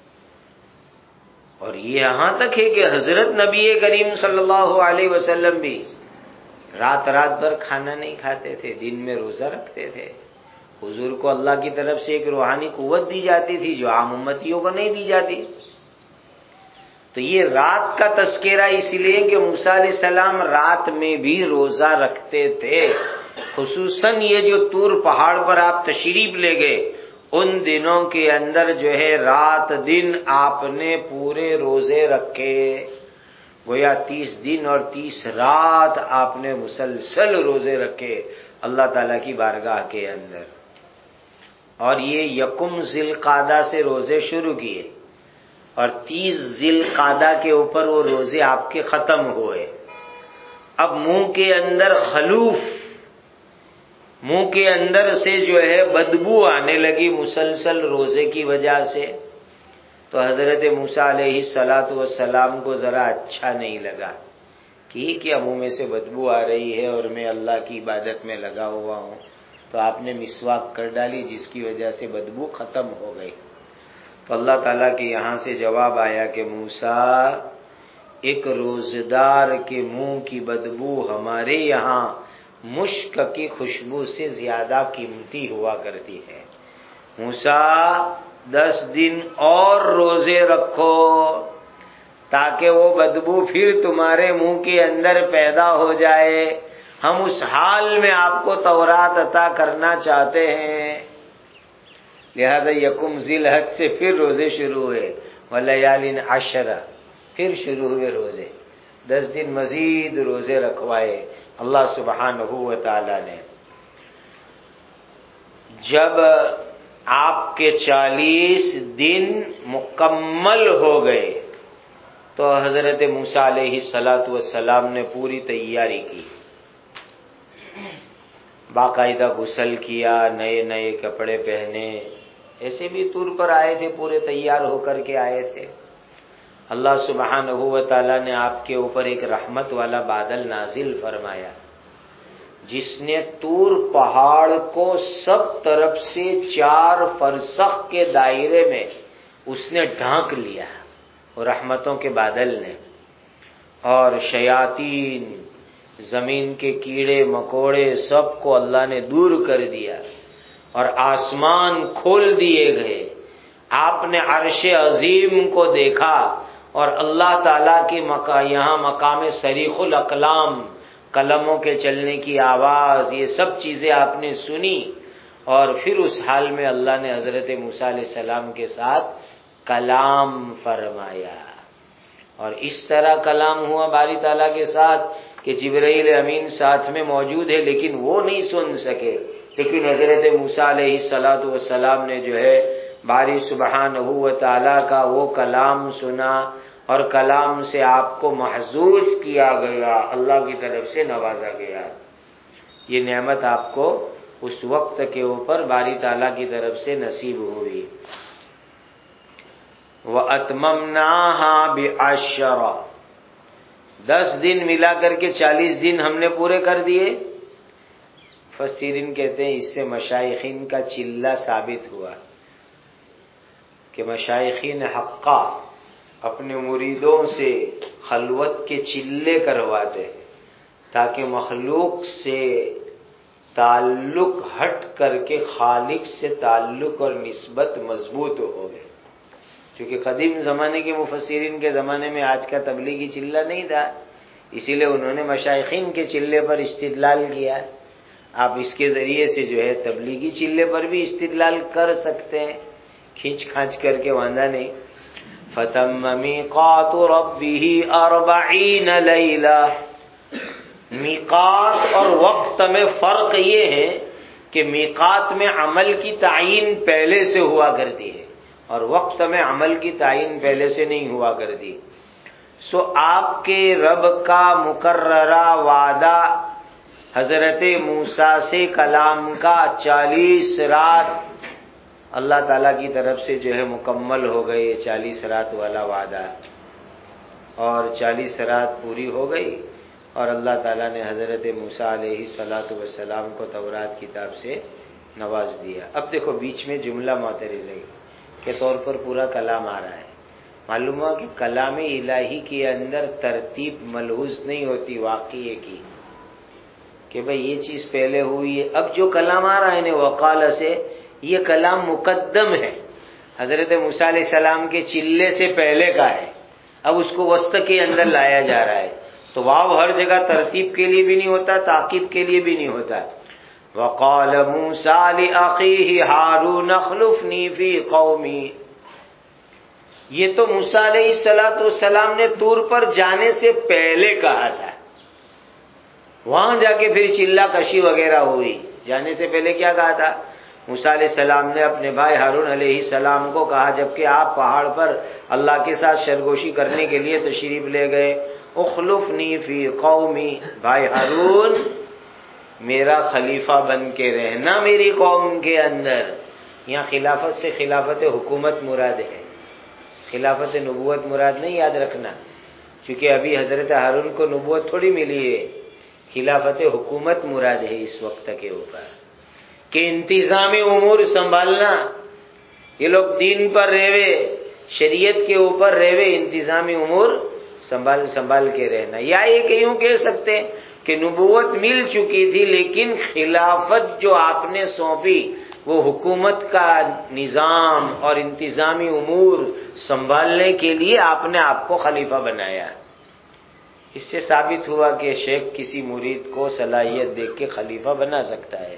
اور یہ یہاں تک ہے کہ حضرت نبی کریم صلی اللہ علیہ وسلم بھی رات بھر کھانا نہیں کھاتے تھے، دن میں روزہ رکھتے تھے. حضور کو اللہ کی طرف سے ایک روحانی قوت دی جاتی تھی جو عام امتیوں کو نہیں دی جاتی. تو یہ رات کا تذکرہ اس لیے کہ موسیٰ علیہ السلام رات میں بھی روزہ رکھتے تھے. خصوصاً یہ جو طور پہاڑ پر آپ تشریف لے گئے ان دنوں کے اندر جو ہے رات دن آپ نے پورے روزے رکھے. گویا 30 دن اور 30 رات آپ نے مسلسل روزے رکھے اللہ تعالیٰ کی بارگاہ کے اندر. اور یہ یکم ذی القعدہ سے روزے شروع کیے اور 30 ذی القعدہ کے اوپر وہ روزے آپ کے ختم ہوئے. اب منہ کے اندر خلوف، منہ کے اندر سے جو ہے بدبو آنے لگی مسلسل روزے کی وجہ سے. تو حضرت موسیٰ علیہ السلام کو ذرا اچھا نہیں لگا کہ کیا منہ میں سے بدبو آ رہی ہے اور میں اللہ کی عبادت میں لگا ہوا ہوں. تو آپ نے مسواک کر ڈالی جس کی وجہ سے بدبو ختم ہو گئی. تو اللہ تعالیٰ کے یہاں سے جواب آیا کہ موسیٰ، ایک روزدار کے منہ کی بدبو ہمارے یہاں مشک کی خوشبو سے زیادہ قیمتی ہوا کرتی ہے. موسیٰ 10 دن اور روزے رکھو تاکہ وہ بدبو پھر تمہارے منہ کے اندر پیدا ہو جائے. ہم اس حال میں آپ کو تورات عطا کرنا چاہتے ہیں. لہذا یکم ذی الحج سے پھر روزے شروع ہوئے، ولیال عشر پھر شروع ہوئے روزے. 10 دن مزید روزے رکھوائے اللہ سبحانہ و تعالی نے. جب آپ کے 40 دن مکمل ہو گئے تو حضرت موسیٰ علیہ السلام نے پوری تیاری کی. باقاعدہ غسل کیا، نئے نئے کپڑے پہنے. ایسے بھی طور پر آئے تھے، پورے تیار ہو کر کے آئے تھے. اللہ سبحانہ و تعالیٰ نے آپ کے اوپر ایک رحمت والا بادل نازل فرمایا جس نے طور پہاڑ کو سب طرف سے 4 فرسخ کے دائرے میں اس نے ڈھانک لیا، اور رحمتوں کے بادل نے. اور شیاطین، زمین کے کیڑے مکوڑے سب کو اللہ نے دور کر دیا اور آسمان کھول دیے گئے. آپ نے عرش عظیم کو دیکھا اور اللہ تعالیٰ کی یہاں مقام صریخ الاقلام، قلموں کے چلنے کی آواز، یہ سب چیزیں آپ نے سنی. اور پھر اس حال میں اللہ نے حضرت موسیٰ علیہ السلام کے ساتھ کلام فرمایا، اور اس طرح کلام ہوا باری تعالیٰ کے ساتھ کہ جبرائیل امین ساتھ میں موجود ہے لیکن وہ نہیں سن سکے، لیکن حضرت موسیٰ علیہ السلام نے جو ہے باری سبحانہ و تعالیٰ کا وہ کلام سنا، اور کلام سے آپ کو محظوظ کیا گیا، اللہ کی طرف سے نوازا گیا۔ یہ نعمت آپ کو اس وقت کے اوپر باری تعالیٰ کی طرف سے نصیب ہوئی۔ وَأَتْمَمْنَاهَا بِعَشْرٍ، 10 دن ملا کر کے 40 دن ہم نے پورے کر دیے۔ مفسرین کہتے ہیں اس سے مشائخین کا چلہ ثابت ہوا کہ مشائخین حقہ اپنے مریدوں سے خلوت کے چلے کرواتے ہیں تاکہ مخلوق سے تعلق ہٹ کر کے خالق سے تعلق اور نسبت مضبوط ہو گئے، کیونکہ قدیم زمانے کے مفسرین کے زمانے میں آج کا تبلیغی چلہ نہیں تھا، اسی لیے انہوں نے مشائخین کے چلے پر استدلال کیا۔ آپ اس کے ذریعے سے جو ہے تبلیغی چلے پر بھی استدلال کر سکتے ہیں، کھینچ کھانچ کر کے واندہ نہیں۔ فَتَمَّ مِيقَاتُ رَبِّهِ 40 لَيْلَةً، میقات اور وقت میں فرق یہ ہے کہ میقات میں عمل کی تعیین پہلے سے ہوا کرتی ہے اور وقت میں عمل کی تعیین پہلے سے نہیں ہوا کرتی۔ سو آپ کے رب کا مقررہ وعدہ حضرت موسیٰ سے کلام کا 40 رات اللہ تعالیٰ کی طرف سے جو ہے مکمل ہو گئے، 40 رات والا وعدہ، اور 40 رات پوری ہو گئی، اور اللہ تعالیٰ نے حضرت موسیٰ علیہ السلام کو تورات کتاب سے نواز دیا۔ اب دیکھو بیچ میں جملہ معترضہ کے طور پر پورا کلام آ رہا ہے، معلوم ہوا کہ کلام الہی کے اندر ترتیب ملحوظ نہیں ہوتی واقعے کی، کہ بھئی یہ چیز پہلے ہوئی ہے۔ اب جو کلام آ رہا ہے نا وقال سے، یہ کلام مقدم ہے، حضرت موسیٰ علیہ السلام کے چلے سے پہلے کا ہے، اب اس کو وسط کے اندر لایا جا رہا ہے، تو واو ہر جگہ ترتیب کے لیے بھی نہیں ہوتا، تعقیب کے لیے بھی نہیں ہوتا۔ وقال موسیٰ لأخیہ ہارون اخلفنی فی قومی، یہ تو موسیٰ علیہ السلام نے طور پر جانے سے پہلے کہا تھا، وہاں جا کے پھر چلہ کشی وغیرہ ہوئی، جانے سے پہلے کیا کہا تھا؟ موسیٰ علیہ السلام نے اپنے بھائی ہارون علیہ السلام کو کہا جبکہ آپ پہاڑ پر اللہ کے ساتھ سرگوشی کرنے کے لیے تشریف لے گئے، اخلفنی فی قومی، بھائی ہارون میرا خلیفہ بن کے رہنا میری قوم کے اندر۔ یہاں خلافت سے خلافت حکومت مراد ہے، خلافت نبوت مراد نہیں، یاد رکھنا، کیونکہ ابھی حضرت ہارون کو نبوت تھوڑی ملی ہے، خلافت حکومت مراد ہے اس وقت کے اوپر، کہ انتظامی امور سنبھالنا۔ یہ لوگ دین پر رہوے، شریعت کے اوپر رہوے، انتظامی امور سنبھال کے رہنا۔ یا یہ کہ یوں کہہ سکتے کہ نبوت مل چکی تھی لیکن خلافت جو آپ نے سونپی وہ حکومت کا نظام اور انتظامی امور سنبھالنے کے لیے آپ نے آپ کو خلیفہ بنایا۔ اس سے ثابت ہوا کہ شیخ کسی مرید کو صلاحیت دیکھ کے خلیفہ بنا سکتا ہے۔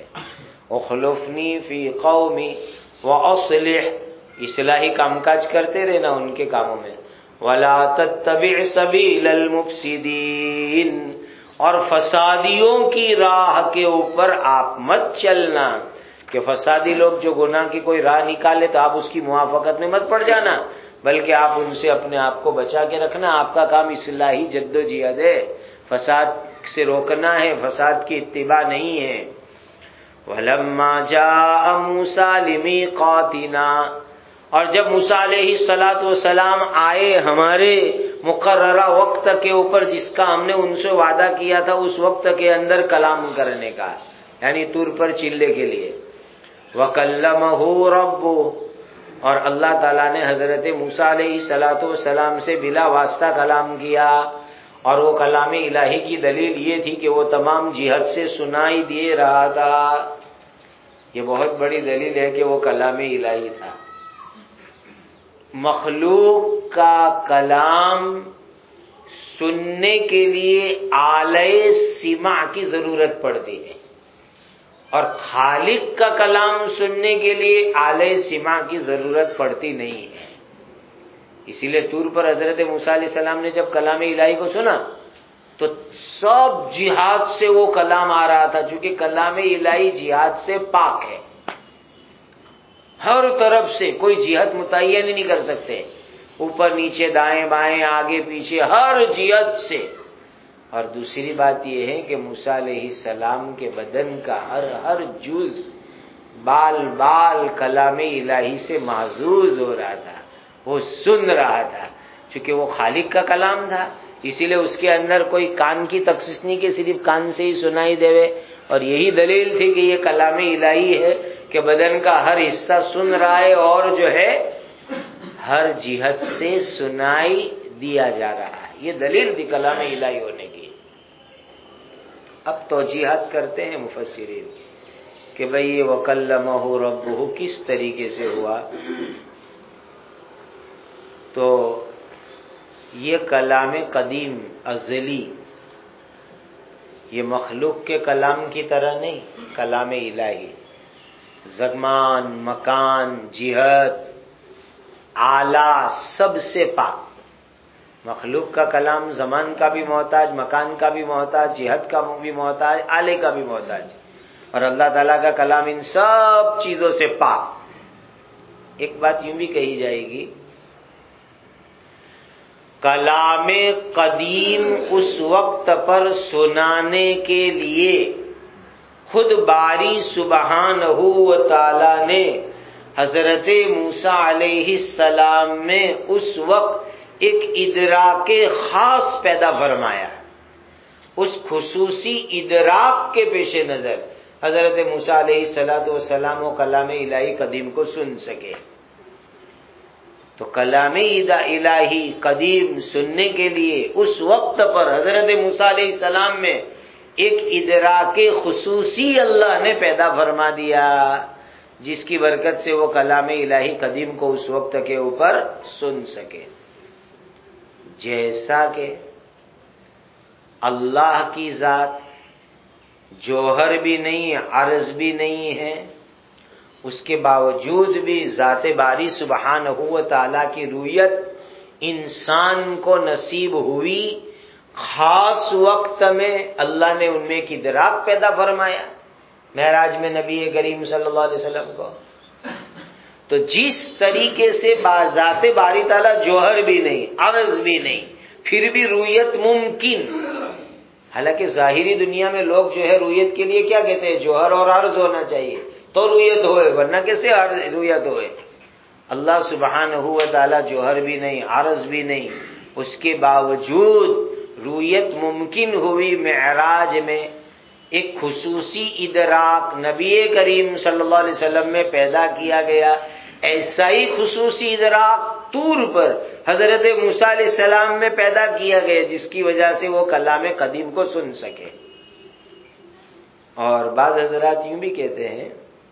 اخلفنی فی قومی واصلح، اصلاحی کام کاج کرتے رہنا ان کے کاموں میں، ولا تتبع سبیل المفسدین، اور فسادیوں کی راہ کے اوپر آپ مت چلنا، کہ فسادی لوگ جو گناہ کی کوئی راہ نکالے تو آپ اس کی موافقت میں مت پڑ جانا، بلکہ آپ ان سے اپنے آپ کو بچا کے رکھنا۔ آپ کا کام اصلاحی جد و جہد ہے، فساد سے روکنا ہے، فساد کی اتباع نہیں ہے۔ وَلَمَّا جَاءَ مُوسَىٰ لِمِيقَاتِنَا، اور جب موسیٰ علیہ السلام آئے ہمارے مقررہ وقت کے اوپر جس کا ہم نے ان سے وعدہ کیا تھا، اس وقت کے اندر کلام کرنے کا، یعنی طور پر چلے کے لیے، وَكَلَّمَهُ رَبُّهُ، اور اللہ تعالیٰ نے حضرت موسیٰ علیہ السلام سے بلا واسطہ کلام کیا، اور وہ کلام الہی کی دلیل یہ تھی کہ وہ تمام جہت سے سنائی دے رہا تھا۔ یہ بہت بڑی دلیل ہے کہ وہ کلام الہی تھا۔ مخلوق کا کلام سننے کے لیے آلۂ سماع کی ضرورت پڑتی ہے، اور خالق کا کلام سننے کے لیے آلے سماع کی ضرورت پڑتی نہیں ہے. اسی لیے طور پر حضرت موسیٰ علیہ السلام نے جب کلام الہی کو سنا تو سب جہاد سے وہ کلام آ رہا تھا، چونکہ کلام الہی جہاد سے پاک ہے. ہر طرف سے کوئی جہت متعین نہیں کر سکتے، اوپر نیچے دائیں بائیں آگے پیچھے ہر جہت سے. اور دوسری بات یہ ہے کہ موسیٰ علیہ السلام کے بدن کا ہر جز بال بال کلام الہی سے محظوظ ہو رہا تھا، وہ سن رہا تھا. چونکہ وہ خالق کا کلام تھا اسی لیے اس کے اندر کوئی کان کی تخصیص نہیں کہ صرف کان سے ہی سنائی دیوے. اور یہی دلیل تھی کہ یہ کلام الہی ہے کہ بدن کا ہر حصہ سن رہا ہے اور جو ہے ہر جہت سے سنائی دیا جا رہا ہے. یہ دلیل تھی کلام الہی ہونے کی. اب توجیحات کرتے ہیں مفسرین کہ بھئی یہ وَكَلَّمَهُ رَبُّهُ کس طریقے سے ہوا. تو یہ کلام قدیم ازلی، یہ مخلوق کے کلام کی طرح نہیں. کلام الہی زمان مکان جہت آلہ سب سے پاک. مخلوق کا کلام زمان کا بھی محتاج، مکان کا بھی محتاج، جہت کا بھی محتاج، آلے کا بھی محتاج. اور اللہ تعالیٰ کا کلام ان سب چیزوں سے پاک. ایک بات یوں بھی کہی جائے گی، کلام قدیم اس وقت پر سنانے کے لیے خود باری سبحانہ و تعالی نے حضرت موسیٰ علیہ السلام میں اس وقت ایک ادراک خاص پیدا فرمایا. اس خصوصی ادراک کے پیش نظر حضرت موسیٰ علیہ السلام و کلام الہی قدیم کو سن سکے. تو کلام الہی قدیم سننے کے لیے اس وقت پر حضرت موسیٰ علیہ السلام میں ایک ادراک خصوصی اللہ نے پیدا فرما دیا، جس کی برکت سے وہ کلام الہی قدیم کو اس وقت کے اوپر سن سکے. جیسا کہ اللہ کی ذات جوہر بھی نہیں عرض بھی نہیں ہے، اس کے باوجود بھی ذات باری سبحانہ و تعالیٰ کی رویت انسان کو نصیب ہوئی. خاص وقت میں اللہ نے ان میں ایک ادراک پیدا فرمایا معراج میں نبی کریم صلی اللہ علیہ وسلم کو. تو جس طریقے سے ذات باری تعالیٰ جوہر بھی نہیں عرض بھی نہیں پھر بھی رویت ممکن. حالانکہ ظاہری دنیا میں لوگ جو ہے رویت کے لیے کیا کہتے ہیں، جوہر اور عرض ہونا چاہیے تو رویت ہوئے، ورنہ کیسے رویت ہوئے. اللہ سبحانہ و تعالیٰ جوہر بھی نہیں عرض بھی نہیں، اس کے باوجود رویت ممکن ہوئی. معراج میں ایک خصوصی ادراک نبی کریم صلی اللہ علیہ وسلم میں پیدا کیا گیا. ایسا ہی خصوصی ادراک طور پر حضرت موسیٰ علیہ السلام میں پیدا کیا گیا، جس کی وجہ سے وہ کلام قدیم کو سن سکے. اور بعض حضرات یوں بھی کہتے ہیں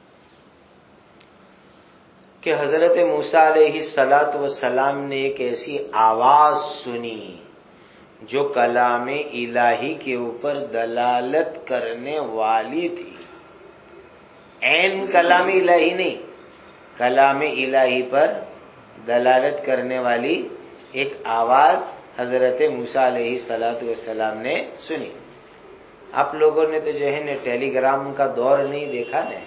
کہ حضرت موسیٰ علیہ السلام نے ایک ایسی آواز سنی جو کلام الہی کے اوپر دلالت کرنے والی تھی. عین کلام الہی نہیں، کلام الہی پر دلالت کرنے والی ایک آواز حضرت موسیٰ علیہ السلام نے سنی. آپ لوگوں نے تو جو ہے ٹیلی گرام کا دور نہیں دیکھا نا.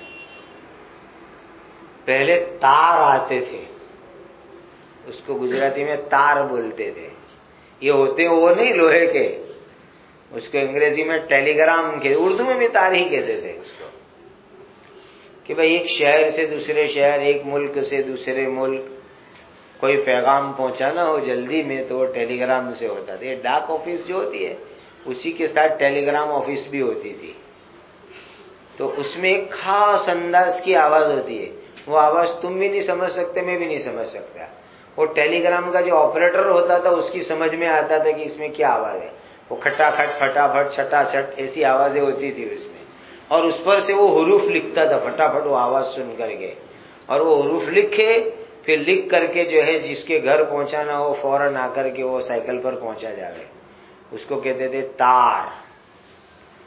پہلے تار آتے تھے، اس کو گجراتی میں تار بولتے تھے. یہ ہوتے وہ نہیں لوہے کے، اس کو انگریزی میں ٹیلی گرام کے، اردو میں بھی تار ہی کہتے تھے اس کو. کہ بھئی ایک شہر سے دوسرے شہر، ایک ملک سے دوسرے ملک کوئی پیغام پہنچانا ہو جلدی میں تو وہ ٹیلی گرام سے ہوتا تھا. یہ ڈاک آفس جو ہوتی ہے اسی کے ساتھ ٹیلی گرام آفس بھی ہوتی تھی. تو اس میں ایک خاص انداز کی آواز ہوتی ہے. وہ آواز تم بھی نہیں سمجھ سکتے، میں بھی نہیں سمجھ سکتا. وہ ٹیلی گرام کا جو آپریٹر ہوتا تھا اس کی سمجھ میں آتا تھا کہ اس میں کیا آواز ہے. وہ کھٹا کھٹ پھٹافٹ چھٹا چھٹ ایسی آوازیں ہوتی تھی اس میں. اور اس پر سے وہ حروف لکھتا تھا فٹافٹ وہ آواز سن کر کے. اور وہ حروف لکھے پھر لکھ کر کے جو ہے جس کے گھر پہنچانا ہو فوراً آ کر کے وہ سائیکل پر پہنچا جاوے. اس کو کہتے تھے تار.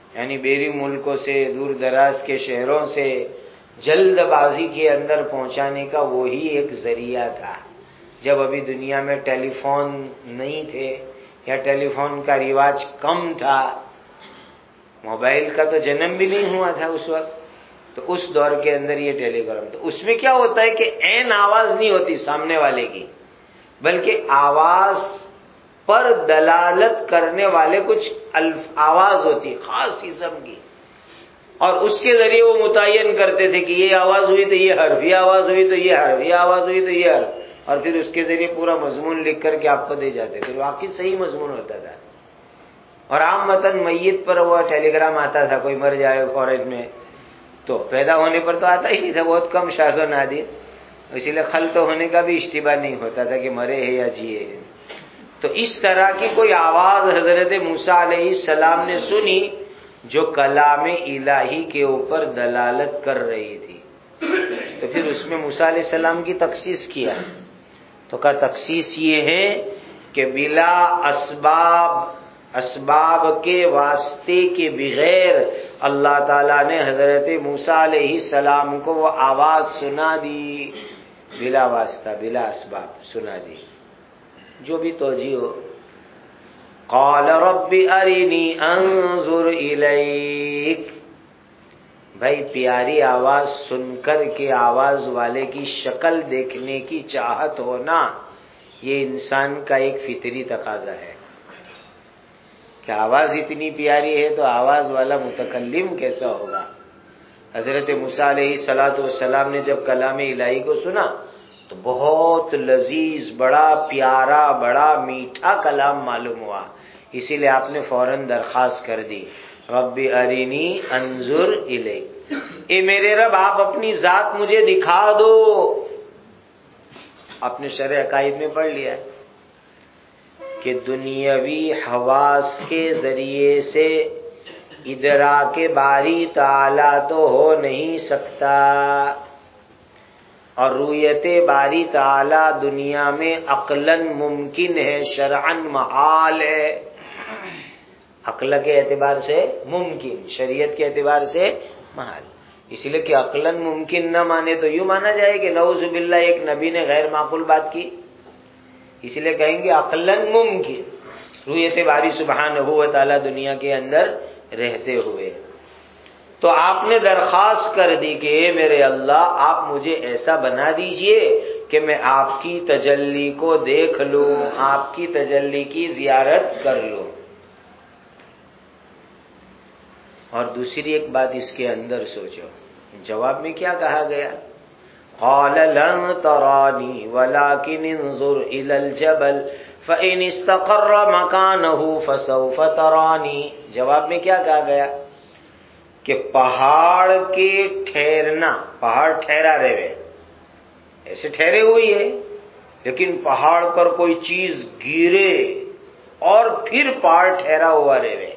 یعنی بیری ملکوں سے، دور دراز کے شہروں سے جلد بازی کے اندر پہنچانے کا وہی ایک ذریعہ تھا. جب ابھی دنیا میں ٹیلی فون نہیں تھے یا ٹیلی فون کا رواج کم تھا، موبائل کا تو جنم بھی نہیں ہوا تھا اس وقت، تو اس دور کے اندر یہ ٹیلی گرام. تو اس میں کیا ہوتا ہے کہ عین آواز نہیں ہوتی سامنے والے کی، بلکہ آواز پر دلالت کرنے والے کچھ آواز ہوتی خاص قسم کی، اور اس کے ذریعے وہ متعین کرتے تھے کہ یہ آواز ہوئی تو یہ حرف، یہ آواز ہوئی تو یہ حرف، یہ آواز ہوئی تو یہ حرف، اور پھر اس کے ذریعے پورا مضمون لکھ کر کے آپ کو دے جاتے تھے. واقعی صحیح مضمون ہوتا تھا. اور عام متن میت پر وہ ٹیلی گرام آتا تھا، کوئی مر جائے فورن میں تو پیدا ہونے پر تو آتا ہی نہیں تھا، بہت کم شاذ و نادر، اسی لیے خلط ہونے کا بھی اشتباہ نہیں ہوتا تھا کہ مرے ہے یا جیے. تو اس طرح کی کوئی آواز حضرت موسیٰ علیہ السلام نے سنی جو کلام الہی کے اوپر دلالت کر رہی تھی. تو پھر اس میں موسیٰ علیہ السلام کی تخصیص کیا. تو کا تخصیص یہ ہے کہ بلا اسباب کے واسطے کے بغیر اللہ تعالیٰ نے حضرت موسیٰ علیہ السلام کو وہ آواز سنا دی، بلا واسطہ بلا اسباب سنا دی، جو بھی توجیہ ہو. قال رب ارنی انظر الیک، بھائی پیاری آواز سن کر کے آواز والے کی شکل دیکھنے کی چاہت ہونا یہ انسان کا ایک فطری تقاضا ہے کہ آواز اتنی پیاری ہے تو آواز والا متکلم کیسا ہوگا. حضرت موسیٰ علیہ السلام نے جب کلام الہی کو سنا تو بہت لذیذ، بڑا پیارا، بڑا میٹھا کلام معلوم ہوا. اسی لیے آپ نے فوراً درخواست کر دی، رب ارینی انظر الیک، اے میرے رب آپ اپنی ذات مجھے دکھا دو. آپ نے شرح عقائد میں پڑھ لیا ہے کہ دنیاوی حواس کے ذریعے سے ادراک باری تعالی تو ہو نہیں سکتا، اور رویت باری تعالی دنیا میں عقلاً ممکن ہے، شرعاً محال ہے. عقل کے اعتبار سے ممکن، شریعت کے اعتبار سے محال. اس لیے کہ عقلاً ممکن نہ مانے تو یوں مانا جائے کہ نعوذ باللہ ایک نبی نے غیر معقول بات کی. اس لیے کہیں گے عقلاً ممکن، رویت باری سبحانہ و تعالی دنیا کے اندر رہتے ہوئے. تو آپ نے درخواست کر دی کہ اے میرے اللہ آپ مجھے ایسا بنا دیجئے کہ میں آپ کی تجلی کو دیکھ لوں، آپ کی تجلی کی زیارت کر لوں. اور دوسری ایک بات اس کے اندر سوچو، جواب میں کیا کہا گیا؟ قال لن ترانی ولكن انظر الى الجبل فإن استقر مكانه فسوف ترانی. جواب میں کیا کہا گیا کہ پہاڑ کے ٹھہرنا، پہاڑ ٹھہرا رہے، ایسے ٹھہرے ہوئی ہے، لیکن پہاڑ پر کوئی چیز گرے اور پھر پہاڑ ٹھہرا ہوا رہے،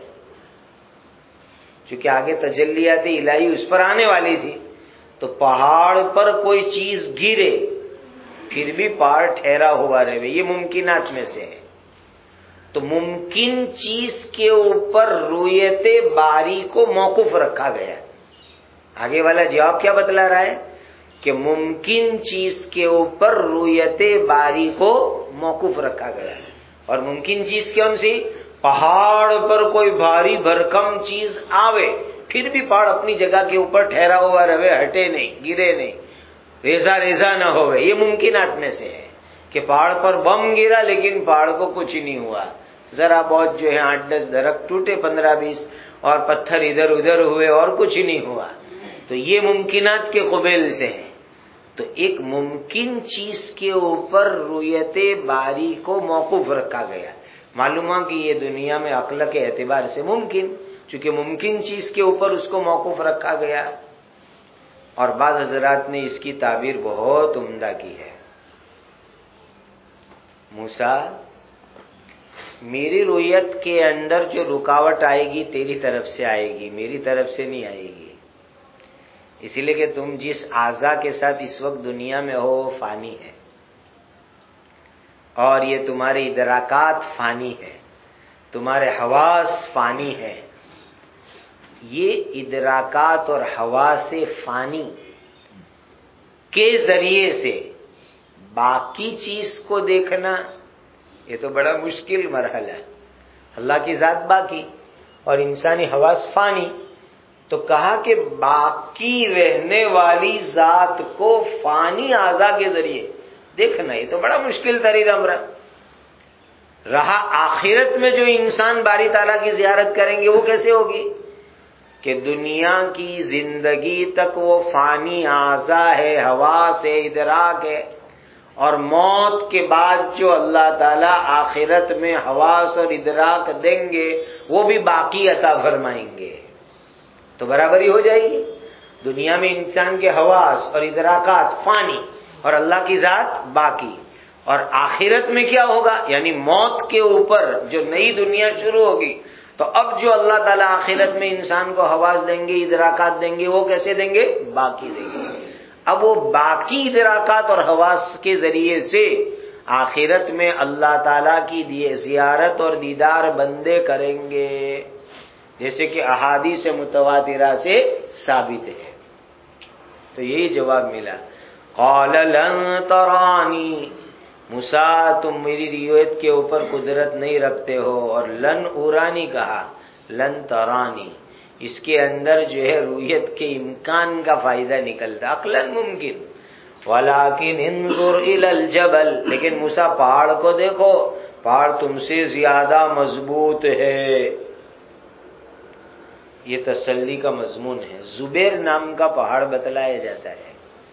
چونکہ آگے تجلیات الہی اس پر آنے والی تھی. تو پہاڑ پر کوئی چیز گرے پھر بھی پہاڑ ٹھہرا ہوا رہے، یہ ممکنات میں سے ہے. تو ممکن چیز کے اوپر رویت باری کو موقوف رکھا گیا. آگے والا جواب کیا بتلا رہا ہے کہ ممکن چیز کے اوپر رویت باری کو موقوف رکھا گیا. اور ممکن چیز کون سی؟ پہاڑ پر کوئی بھاری بھرکم چیز آوے پھر بھی پہاڑ اپنی جگہ کے اوپر ٹھہرا ہوا رہے، ہٹے نہیں، گرے نہیں، ریزہ ریزہ نہ ہوئے. یہ ممکنات میں سے ہے کہ پہاڑ پر بم گرا لیکن پہاڑ کو کچھ نہیں ہوا، ذرا بہت جو ہے 8-10 درخت ٹوٹے، 15-20 اور پتھر ادھر ادھر ہوئے اور کچھ نہیں ہوا. تو یہ ممکنات کے قبیل سے ہے. تو ایک ممکن چیز کے اوپر رویت باری کو موقوف رکھا گیا. معلوم ہوا کہ یہ دنیا میں عقل کے اعتبار سے ممکن، چونکہ ممکن چیز کے اوپر اس کو موقوف رکھا گیا. اور بعض حضرات نے اس کی تعبیر بہت عمدہ کی ہے. موسیٰ میری رویت کے اندر جو رکاوٹ آئے گی تیری طرف سے آئے گی، میری طرف سے نہیں آئے گی. اسی لیے کہ تم جس اعضاء کے ساتھ اس وقت دنیا میں ہو وہ فانی ہے، اور یہ تمہارے ادراکات فانی ہے، تمہارے حواس فانی ہے. یہ ادراکات اور حواس فانی کے ذریعے سے باقی چیز کو دیکھنا، یہ تو بڑا مشکل مرحلہ ہے۔ اللہ کی ذات باقی اور انسانی حواس فانی، تو کہا کہ باقی رہنے والی ذات کو فانی اعضاء کے ذریعے دیکھنا، یہ تو بڑا مشکل ترین امر ہے۔ رہا آخرت میں جو انسان باری تعالیٰ کی زیارت کریں گے وہ کیسے ہوگی کہ دنیا کی زندگی تک وہ فانی اعضاء ہے، حواس ہے، ادراک ہے، اور موت کے بعد جو اللہ تعالیٰ آخرت میں حواس اور ادراک دیں گے وہ بھی باقی عطا فرمائیں گے، تو برابری ہو جائے گی۔ دنیا میں انسان کے حواس اور ادراکات فانی اور اللہ کی ذات باقی، اور آخرت میں کیا ہوگا، یعنی موت کے اوپر جو نئی دنیا شروع ہوگی، تو اب جو اللہ تعالیٰ آخرت میں انسان کو حواس دیں گے، ادراکات دیں گے، وہ کیسے دیں گے؟ باقی دیں گے۔ اب وہ باقی ادراکات اور حواس کے ذریعے سے آخرت میں اللہ تعالیٰ کی زیارت اور دیدار بندے کریں گے، جیسے کہ احادیث متواترہ سے ثابت ہے۔ تو یہی جواب ملا، قال لن ترانی، موسیٰ تم میری رویت کے اوپر قدرت نہیں رکھتے ہو، اور لن ارانی کہا، لن ترانی، اس کے اندر جو ہے رویت کے امکان کا فائدہ نکلتا، عقلاً ممکن، ولیکن انظر الی الجبل، لیکن موسیٰ پہاڑ کو دیکھو، پہاڑ تم سے زیادہ مضبوط ہے۔ یہ تسلی کا مضمون ہے۔ زبیر نام کا پہاڑ بتلایا جاتا ہے،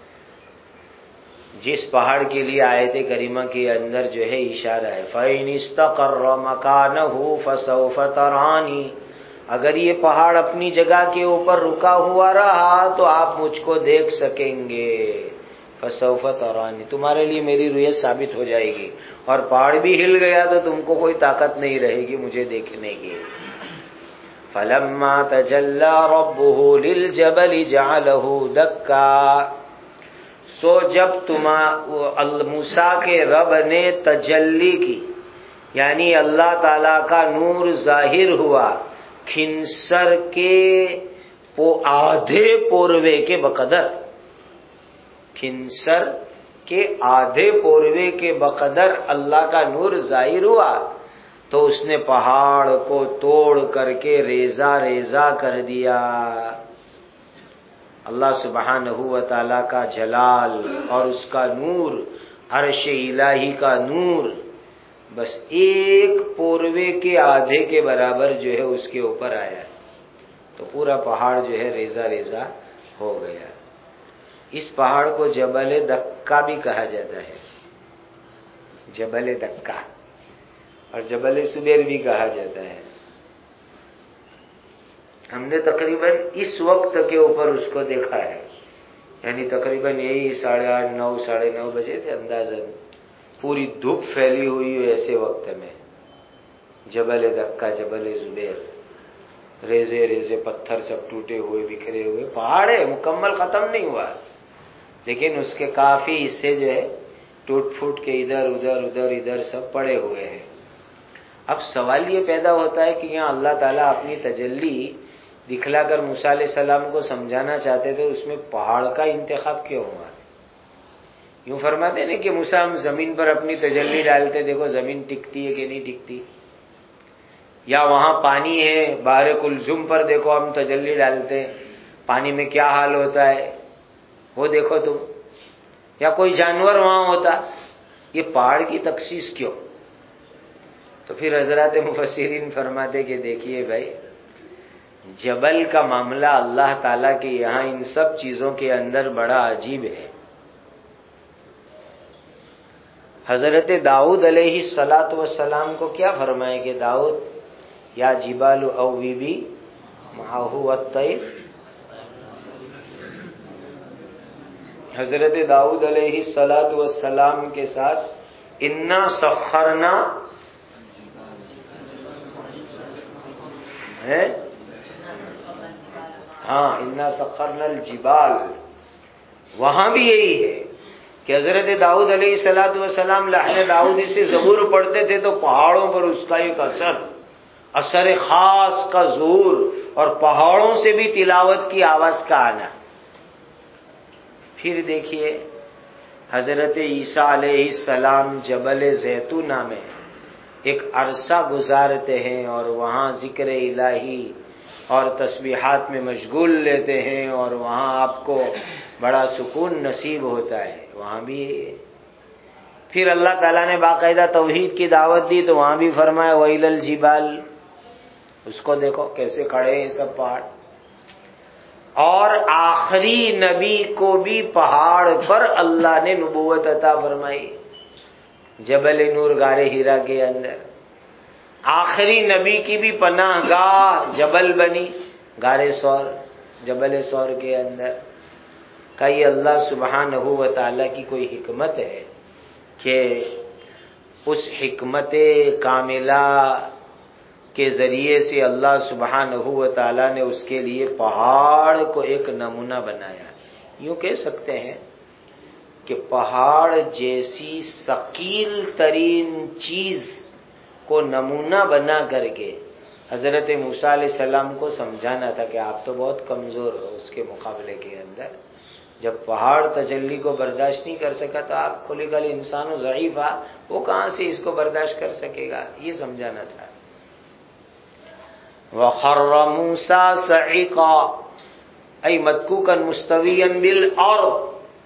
جس پہاڑ کے لیے آیت کریمہ کے اندر جو ہے اشارہ ہے، فَإِنِ اسْتَقَرَّ مَكَانَهُ فَسَوْفَ تَرَانِي، اگر یہ پہاڑ اپنی جگہ کے اوپر رکا ہوا رہا تو آپ مجھ کو دیکھ سکیں گے، فَسَوْفَ تَرَانِي، تمہارے لیے میری رؤیت ثابت ہو جائے گی، اور پہاڑ بھی ہل گیا تو تم کو کوئی طاقت نہیں رہے گی مجھے دیکھنے کی۔ فَلَمَّا تَجَلَّى رَبُّهُ لِلْجَبَلِ جَعَلَهُ دَكًّا، سو جب موسیٰ کے رب نے تجلی کی، یعنی اللہ تعالیٰ کا نور ظاہر ہوا کھنسر کے آدھے پوروے کے بقدر، کھنسر کے آدھے پوروے کے بقدر اللہ کا نور ظاہر ہوا، تو اس نے پہاڑ کو توڑ کر کے ریزہ ریزہ کر دیا۔ اللہ سبحانہ و تعالیٰ کا جلال اور اس کا نور، عرش الہی کا نور، بس ایک پوروے کے آدھے کے برابر جو ہے اس کے اوپر آیا، تو پورا پہاڑ جو ہے ریزہ ریزہ ہو گیا۔ اس پہاڑ کو جبل دکا بھی کہا جاتا ہے، جبل دکا، اور جبل سبیر بھی کہا جاتا ہے۔ ہم نے تقریباً اس وقت کے اوپر اس کو دیکھا ہے، یعنی تقریباً یہی 8:30 9 9:30 بجے تھے اندازاً، پوری دھوپ پھیلی ہوئی ایسے وقت میں جبل دکا، جبل زبیر، ریزے ریزے پتھر سب ٹوٹے ہوئے بکھرے ہوئے پہاڑ ہے، مکمل ختم نہیں ہوا، لیکن اس کے کافی حصے جو ہے ٹوٹ پھوٹ کے ادھر سب پڑے ہوئے ہیں۔ اب سوال یہ پیدا ہوتا ہے کہ یہاں اللہ تعالیٰ اپنی تجلی دکھلا کر موسیٰ علیہ السلام کو سمجھانا چاہتے تھے، اس میں پہاڑ کا انتخاب کیوں ہوا؟ یوں فرماتے ہیں کہ موسیٰ ہم زمین پر اپنی تجلی ڈالتے، دیکھو زمین ٹکتی ہے کہ نہیں ٹکتی، یا وہاں پانی ہے بحر کلثوم پر دیکھو ہم تجلی ڈالتے، پانی میں کیا حال ہوتا ہے وہ دیکھو تم، یا کوئی جانور وہاں ہوتا، یہ پہاڑ کی تخصیص کیوں؟ تو پھر حضرات مفسرین فرماتے کہ دیکھیے بھائی، جبل کا معاملہ اللہ تعالیٰ کے یہاں ان سب چیزوں کے اندر بڑا عجیب ہے۔ حضرت داؤد علیہ السلام کو کیا فرمائے کہ داؤد یا جبال اویبی معہ الطیر، حضرت داؤد علیہ السلام کے ساتھ انا سخرنا ہے، ہاں انا سخرنا الجبال، وہاں بھی یہی ہے کہ حضرت داؤد علیہ السلام لحن داؤدی سے زبور پڑھتے تھے تو پہاڑوں پر اس کا ایک اثر خاص کا ظہور اور پہاڑوں سے بھی تلاوت کی آواز کا آنا۔ پھر دیکھیے حضرت عیسیٰ علیہ السلام جبل زیتونہ میں ایک عرصہ گزارتے ہیں اور وہاں ذکر الہی اور تسبیحات میں مشغول لیتے ہیں، اور وہاں آپ کو بڑا سکون نصیب ہوتا ہے۔ وہاں بھی پھر اللہ تعالیٰ نے باقاعدہ توحید کی دعوت دی تو وہاں بھی فرمایا وَإِلَى الْجِبَالِ، اس کو دیکھو کیسے کھڑے ہیں سب پہاڑ۔ اور آخری نبی کو بھی پہاڑ پر اللہ نے نبوت عطا فرمائی، جبل نور غار ہیرا کے اندر۔ آخری نبی کی بھی پناہ گاہ جبل بنی، غار ثور، جبل ثور کے اندر۔ کہ یہ اللہ سبحانہ و تعالیٰ کی کوئی حکمت ہے کہ اس حکمت کاملہ کے ذریعے سے اللہ سبحانہ و تعالیٰ نے اس کے لیے پہاڑ کو ایک نمونہ بنایا۔ یوں کہہ سکتے ہیں کہ پہاڑ جیسی ثقیل ترین چیز کو نمونہ بنا کر کے حضرت موسیٰ علیہ السلام کو سمجھانا تھا کہ آپ تو بہت کمزور ہو اس کے مقابلے کے اندر۔ جب پہاڑ تجلی کو برداشت نہیں کر سکا تو آپ خلق الانسان ضعیفا، وہ کہاں سے اس کو برداشت کر سکے گا، یہ سمجھانا تھا۔ وَخَرَّ مُوسَىٰ صَعِقًا أَيْ مَدْكُوكًا مُسْتَوِيًّا بِالْأَرْضِ،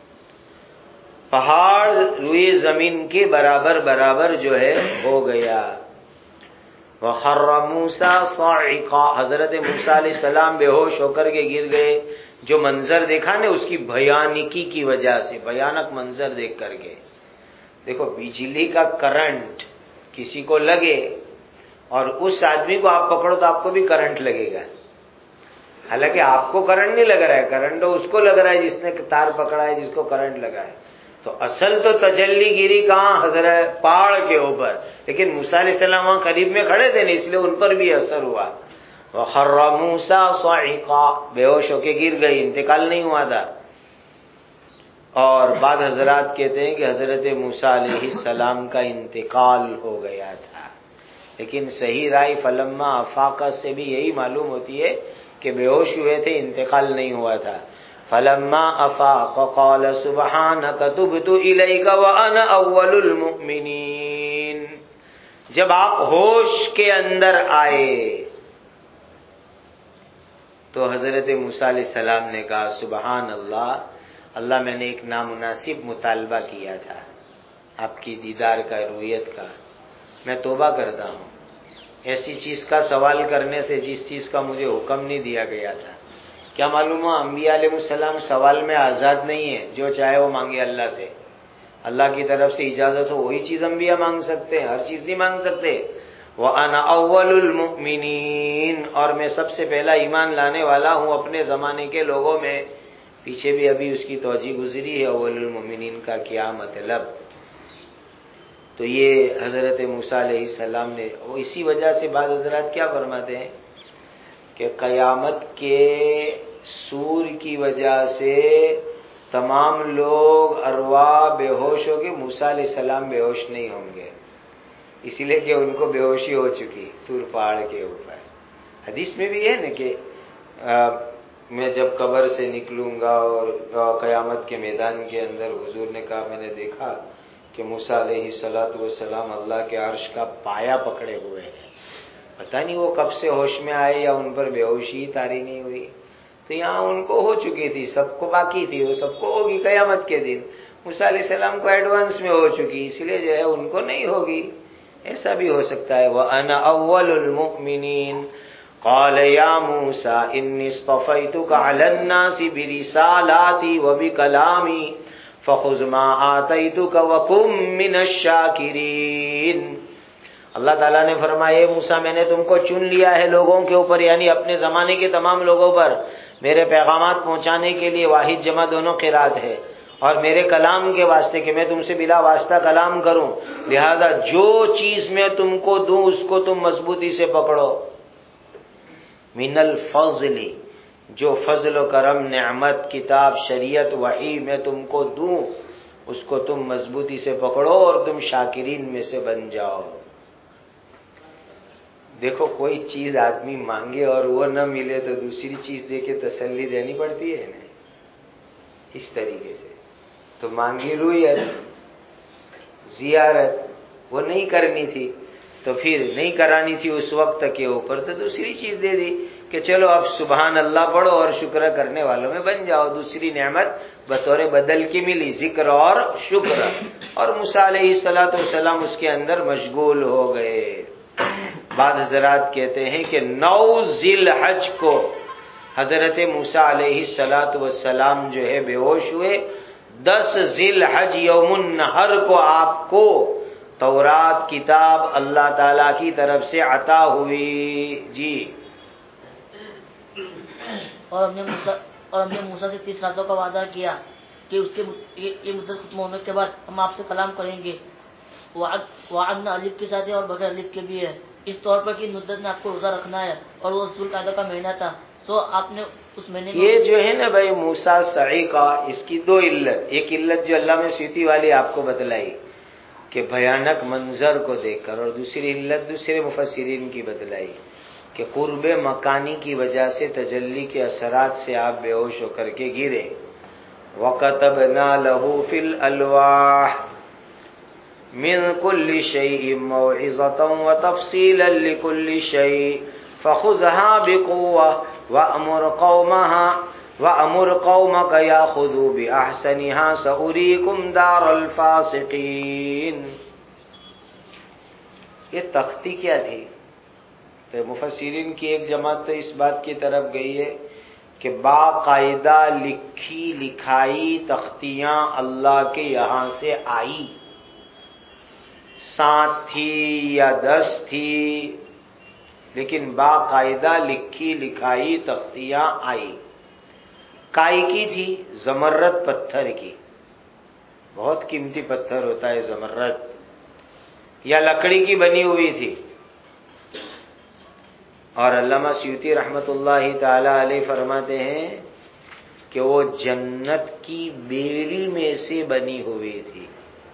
پہاڑ روئے زمین کے برابر برابر جو ہے ہو گیا۔ وَخَرَّ مُوسَىٰ صَعِقًا، حضرت موسیٰ علیہ السلام بے ہوش ہو کر کے گر گئے۔ جو منظر دیکھا نا اس کی بھیانکی کی وجہ سے، بھیانک منظر دیکھ کر کے، دیکھو بجلی کا کرنٹ کسی کو لگے اور اس آدمی کو آپ پکڑو تو آپ کو بھی کرنٹ لگے گا، حالانکہ آپ کو کرنٹ نہیں لگ رہا ہے، کرنٹ تو اس کو لگ رہا ہے جس نے تار پکڑا ہے، جس کو کرنٹ لگا ہے۔ تو اصل تو تجلی گیری کہاں؟ حضرت پہاڑ کے اوپر، لیکن موسیٰ علیہ السلام وہاں قریب میں کھڑے تھے نا، اس لیے ان پر بھی اثر ہوا۔ وَخَرَّ مُوسَىٰ صَعِقًا، بے ہوش ہو کے گر گئی، انتقال نہیں ہوا تھا۔ اور بعض حضرات کہتے ہیں کہ حضرت موسیٰ علیہ السلام کا انتقال ہو گیا تھا، لیکن صحیح رائے فلما افاق سے بھی یہی معلوم ہوتی ہے کہ بے ہوش ہوئے تھے، انتقال نہیں ہوا تھا۔ فلما افاق قال سبحانك تبت الیک وانا اول المؤمنین، جب آپ ہوش کے اندر آئے تو حضرت موسیٰ علیہ السلام نے کہا سبحان اللہ، اللہ میں نے ایک نامناسب مطالبہ کیا تھا آپ کی دیدار کا، رویت کا، میں توبہ کرتا ہوں۔ ایسی چیز کا سوال کرنے سے جس چیز کا مجھے حکم نہیں دیا گیا تھا، کیا معلوم ہو انبیاء علیہ السلام سوال میں آزاد نہیں ہے، جو چاہے وہ مانگے اللہ سے، اللہ کی طرف سے اجازت ہو وہی چیز انبیاء مانگ سکتے ہیں، ہر چیز نہیں مانگ سکتے۔ وَأَنَا أَوَّلُ الْمُؤْمِنِينَ، اور میں سب سے پہلا ایمان لانے والا ہوں اپنے زمانے کے لوگوں میں۔ پیچھے بھی ابھی اس کی توجیہ گزری ہے اول المؤمنین کا کیا مطلب۔ تو یہ حضرت موسیٰ علیہ السلام نے، وہ اسی وجہ سے بعض حضرات کیا فرماتے ہیں کہ قیامت کے سور کی وجہ سے تمام لوگ ارواح بے ہوش ہو کے، موسیٰ علیہ السلام بے ہوش نہیں ہوں گے، اسی لیے کہ ان کو بے ہوشی ہو چکی طور پہاڑ کے اوپر۔ حدیث میں بھی ہے نا کہ میں جب قبر سے نکلوں گا اور قیامت کے میدان کے اندر، حضور نے کہا میں نے دیکھا کہ موسیٰ علیہ السلام اللہ کے عرش کا پایا پکڑے ہوئے ہیں، پتہ نہیں وہ کب سے ہوش میں آئے یا ان پر بے ہوشی طاری نہیں ہوئی۔ تو یہاں ان کو ہو چکی تھی، سب کو باقی تھی، وہ سب کو ہوگی قیامت کے دن۔ موسیٰ علیہ السلام کو ایڈوانس میں ہو چکی، اس لیے جو ہے ان کو نہیں ہوگی، ایسا بھی ہو سکتا ہے۔ وَأَنَا أَوَّلُ الْمُؤْمِنِينَ قَالَ يَا مُوسَىٰ إِنِّي اصْطَفَيْتُكَ عَلَى النَّاسِ بِرِسَالَاتِي وَبِكَلَامِي فَخُذْ مَا آتَيْتُكَ وَكُن مِّنَ الشَّاكِرِينَ۔ اللہ تعالیٰ نے فرمایا اے موسیٰ میں نے تم کو چن لیا ہے لوگوں کے اوپر، یعنی اپنے زمانے کے تمام لوگوں پر، میرے پیغامات پہنچانے کے لیے، واحد جمع دونوں قرات ہے، اور میرے کلام کے واسطے کہ میں تم سے بلا واسطہ کلام کروں، لہذا جو چیز میں تم کو دوں اس کو تم مضبوطی سے پکڑو۔ من الفضل، جو فضل و کرم، نعمت، کتاب، شریعت، وحی میں تم کو دوں اس کو تم مضبوطی سے پکڑو اور تم شاکرین میں سے بن جاؤ۔ دیکھو کوئی چیز آدمی مانگے اور وہ نہ ملے تو دوسری چیز دے کے تسلی دینی پڑتی ہے نا، اس طریقے سے تو مانگی رویت زیارت وہ نہیں کرنی تھی، تو پھر نہیں کرانی تھی اس وقت کے اوپر، تو دوسری چیز دے دی کہ چلو اب سبحان اللہ پڑھو اور شکر کرنے والوں میں بن جاؤ، دوسری نعمت بطور بدل کی ملی، ذکر اور شکر، اور موسیٰ علیہ السلام اس کے اندر مشغول ہو گئے۔ بعض حضرات کہتے ہیں کہ 9 ذی الحج کو حضرت موسیٰ علیہ السلام جو ہے بے ہوش ہوئے، 10 ذی الحج یوم النحر کو آپ کو تورات کتاب اللہ تعالی کی طرف سے عطا ہوئی۔ جی، اور ہم نے موسیٰ سے 30 راتوں کا وعدہ کیا کہ اس کے یہ مدت ختم ہونے کے بعد ہم آپ سے کلام کریں گے۔ وعدنا الف کے ساتھ ہے اور بغیر الف کے بھی ہے، اس طور پر کہ مدت میں آپ کو روزہ رکھنا ہے، اور وہ ذوالقعدہ کا مہینہ تھا، تو آپ نے اس مہینے میں یہ جو ہے نا بھائی موسیٰ صعیقہ، اس کی 2 علت، ایک علت جو علامہ سیوطی والی آپ کو بتلائی کہ بھیانک منظر کو دیکھ کر، اور دوسری علت دوسرے مفسرین کی بتلائی کہ قرب مکانی کی وجہ سے تجلی کے اثرات سے آپ بے ہوش ہو کر کے گرے۔ وَكَتَبْنَا لَهُ فِي الْأَلْوَاحِ مِنْ كُلِّ شَيْءٍ مَوْعِظَةً وَتَفْصِيلًا لِكُلِّ شَيْءٍ فَخُذْهَا بِقُوَّةٍ وَأَمُرْ قَوْمَكَ يَأْخُذُوا بِأَحْسَنِهَا سَأُرِيكُمْ دَارَ الْفَاسِقِينَ۔ یہ تختی کیا تھی؟ تو مفسرین کی ایک جماعت تو اس بات کی طرف گئی ہے کہ باقاعدہ لکھی لکھائی تختیاں اللہ کے یہاں سے آئی، 7 تھی یا 10 تھی، لیکن باقاعدہ لکھی لکھائی تختیاں آئی۔ کائی کی تھی؟ زمرد پتھر کی، بہت قیمتی پتھر ہوتا ہے زمرد، یا لکڑی کی بنی ہوئی تھی۔ اور علامہ سیوطی رحمت اللہ تعالی علیہ فرماتے ہیں کہ وہ جنت کی بیری میں سے بنی ہوئی تھی،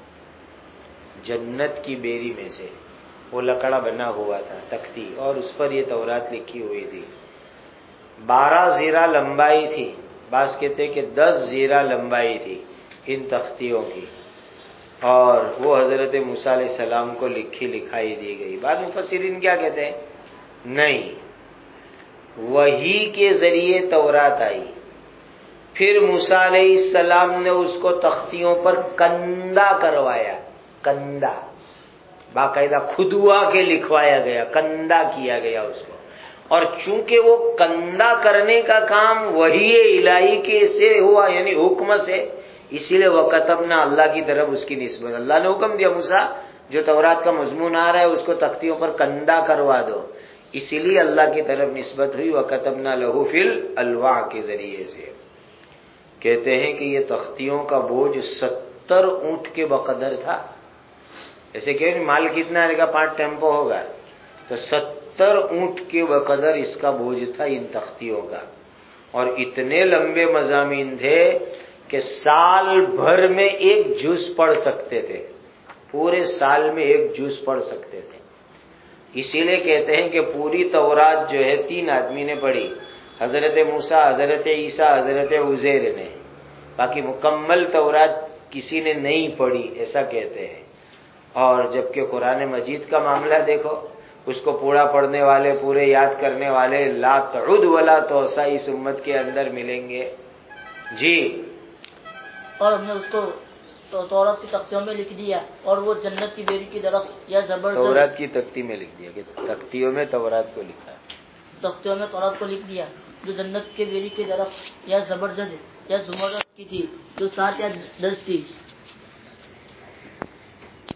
جنت کی بیری میں سے وہ لکڑا بنا ہوا تھا تختی، اور اس پر یہ تورات لکھی ہوئی تھی۔ 12 زیرہ لمبائی تھی، بعض کہتے کہ 10 زیرہ لمبائی تھی ان تختیوں کی، اور وہ حضرت موسیٰ علیہ السلام کو لکھی لکھائی دی گئی۔ بعض مفسرین کیا کہتے ہیں؟ نہیں، وحی کے ذریعے تورات آئی، پھر موسیٰ علیہ السلام نے اس کو تختیوں پر کندہ کروایا، کندہ باقاعدہ کھدوا کے لکھوایا گیا، کندہ کیا گیا اس کو، اور چونکہ وہ کندہ کرنے کا کام وحی الہی کے سے ہوا، یعنی حکم سے، اسی لیے وَكَتَبْنَا اللہ کی طرف اس کی نسبت، اللہ نے حکم دیا موسیٰ جو تورات کا مضمون آ رہا ہے اس کو تختیوں پر کندہ کروا دو، اسی لیے اللہ کی طرف نسبت ہوئی وَكَتَبْنَا لَهُ فِي الْأَلْوَاحِ کے ذریعے سے۔ کہتے ہیں کہ یہ تختیوں کا بوجھ 70 اونٹ کے بقدر تھا، ایسے کہ مال کتنا ہے، 5 ٹیمپو ہوگا، تو 70 اونٹ کے بقدر اس کا بوجھ تھا ان تختیوں کا، اور اتنے لمبے مضامین تھے کہ سال بھر میں ایک جز پڑھ سکتے تھے، پورے سال میں ایک جز پڑھ سکتے تھے۔ اسی لیے کہتے ہیں کہ پوری تورات جو ہے 3 آدمی نے پڑھی، حضرت موسیٰ، حضرت عیسیٰ، حضرت عزیر نے، باقی مکمل تورات کسی نے نہیں پڑھی، ایسا کہتے ہیں۔ اور جبکہ قرآن مجید کا معاملہ دیکھو، اس کو پورا پڑھنے والے، پورے یاد کرنے والے لا تعد ولا تحصیٰ اس امت کے اندر ملیں گے۔ جی، اور ہم نے اس کو تورات کی تختیوں میں لکھ دیا، اور وہ جنت کی بیری کی درخت یا زبردست، تورات کی تختی میں لکھ دیا کہ تختیوں میں تورات کو لکھا، تختیوں میں تورات کو لکھ دیا، جو جنت کے بیری کی درخت یا زبردست یا زمرد کی تھی، جو 7 یا 10 تھی،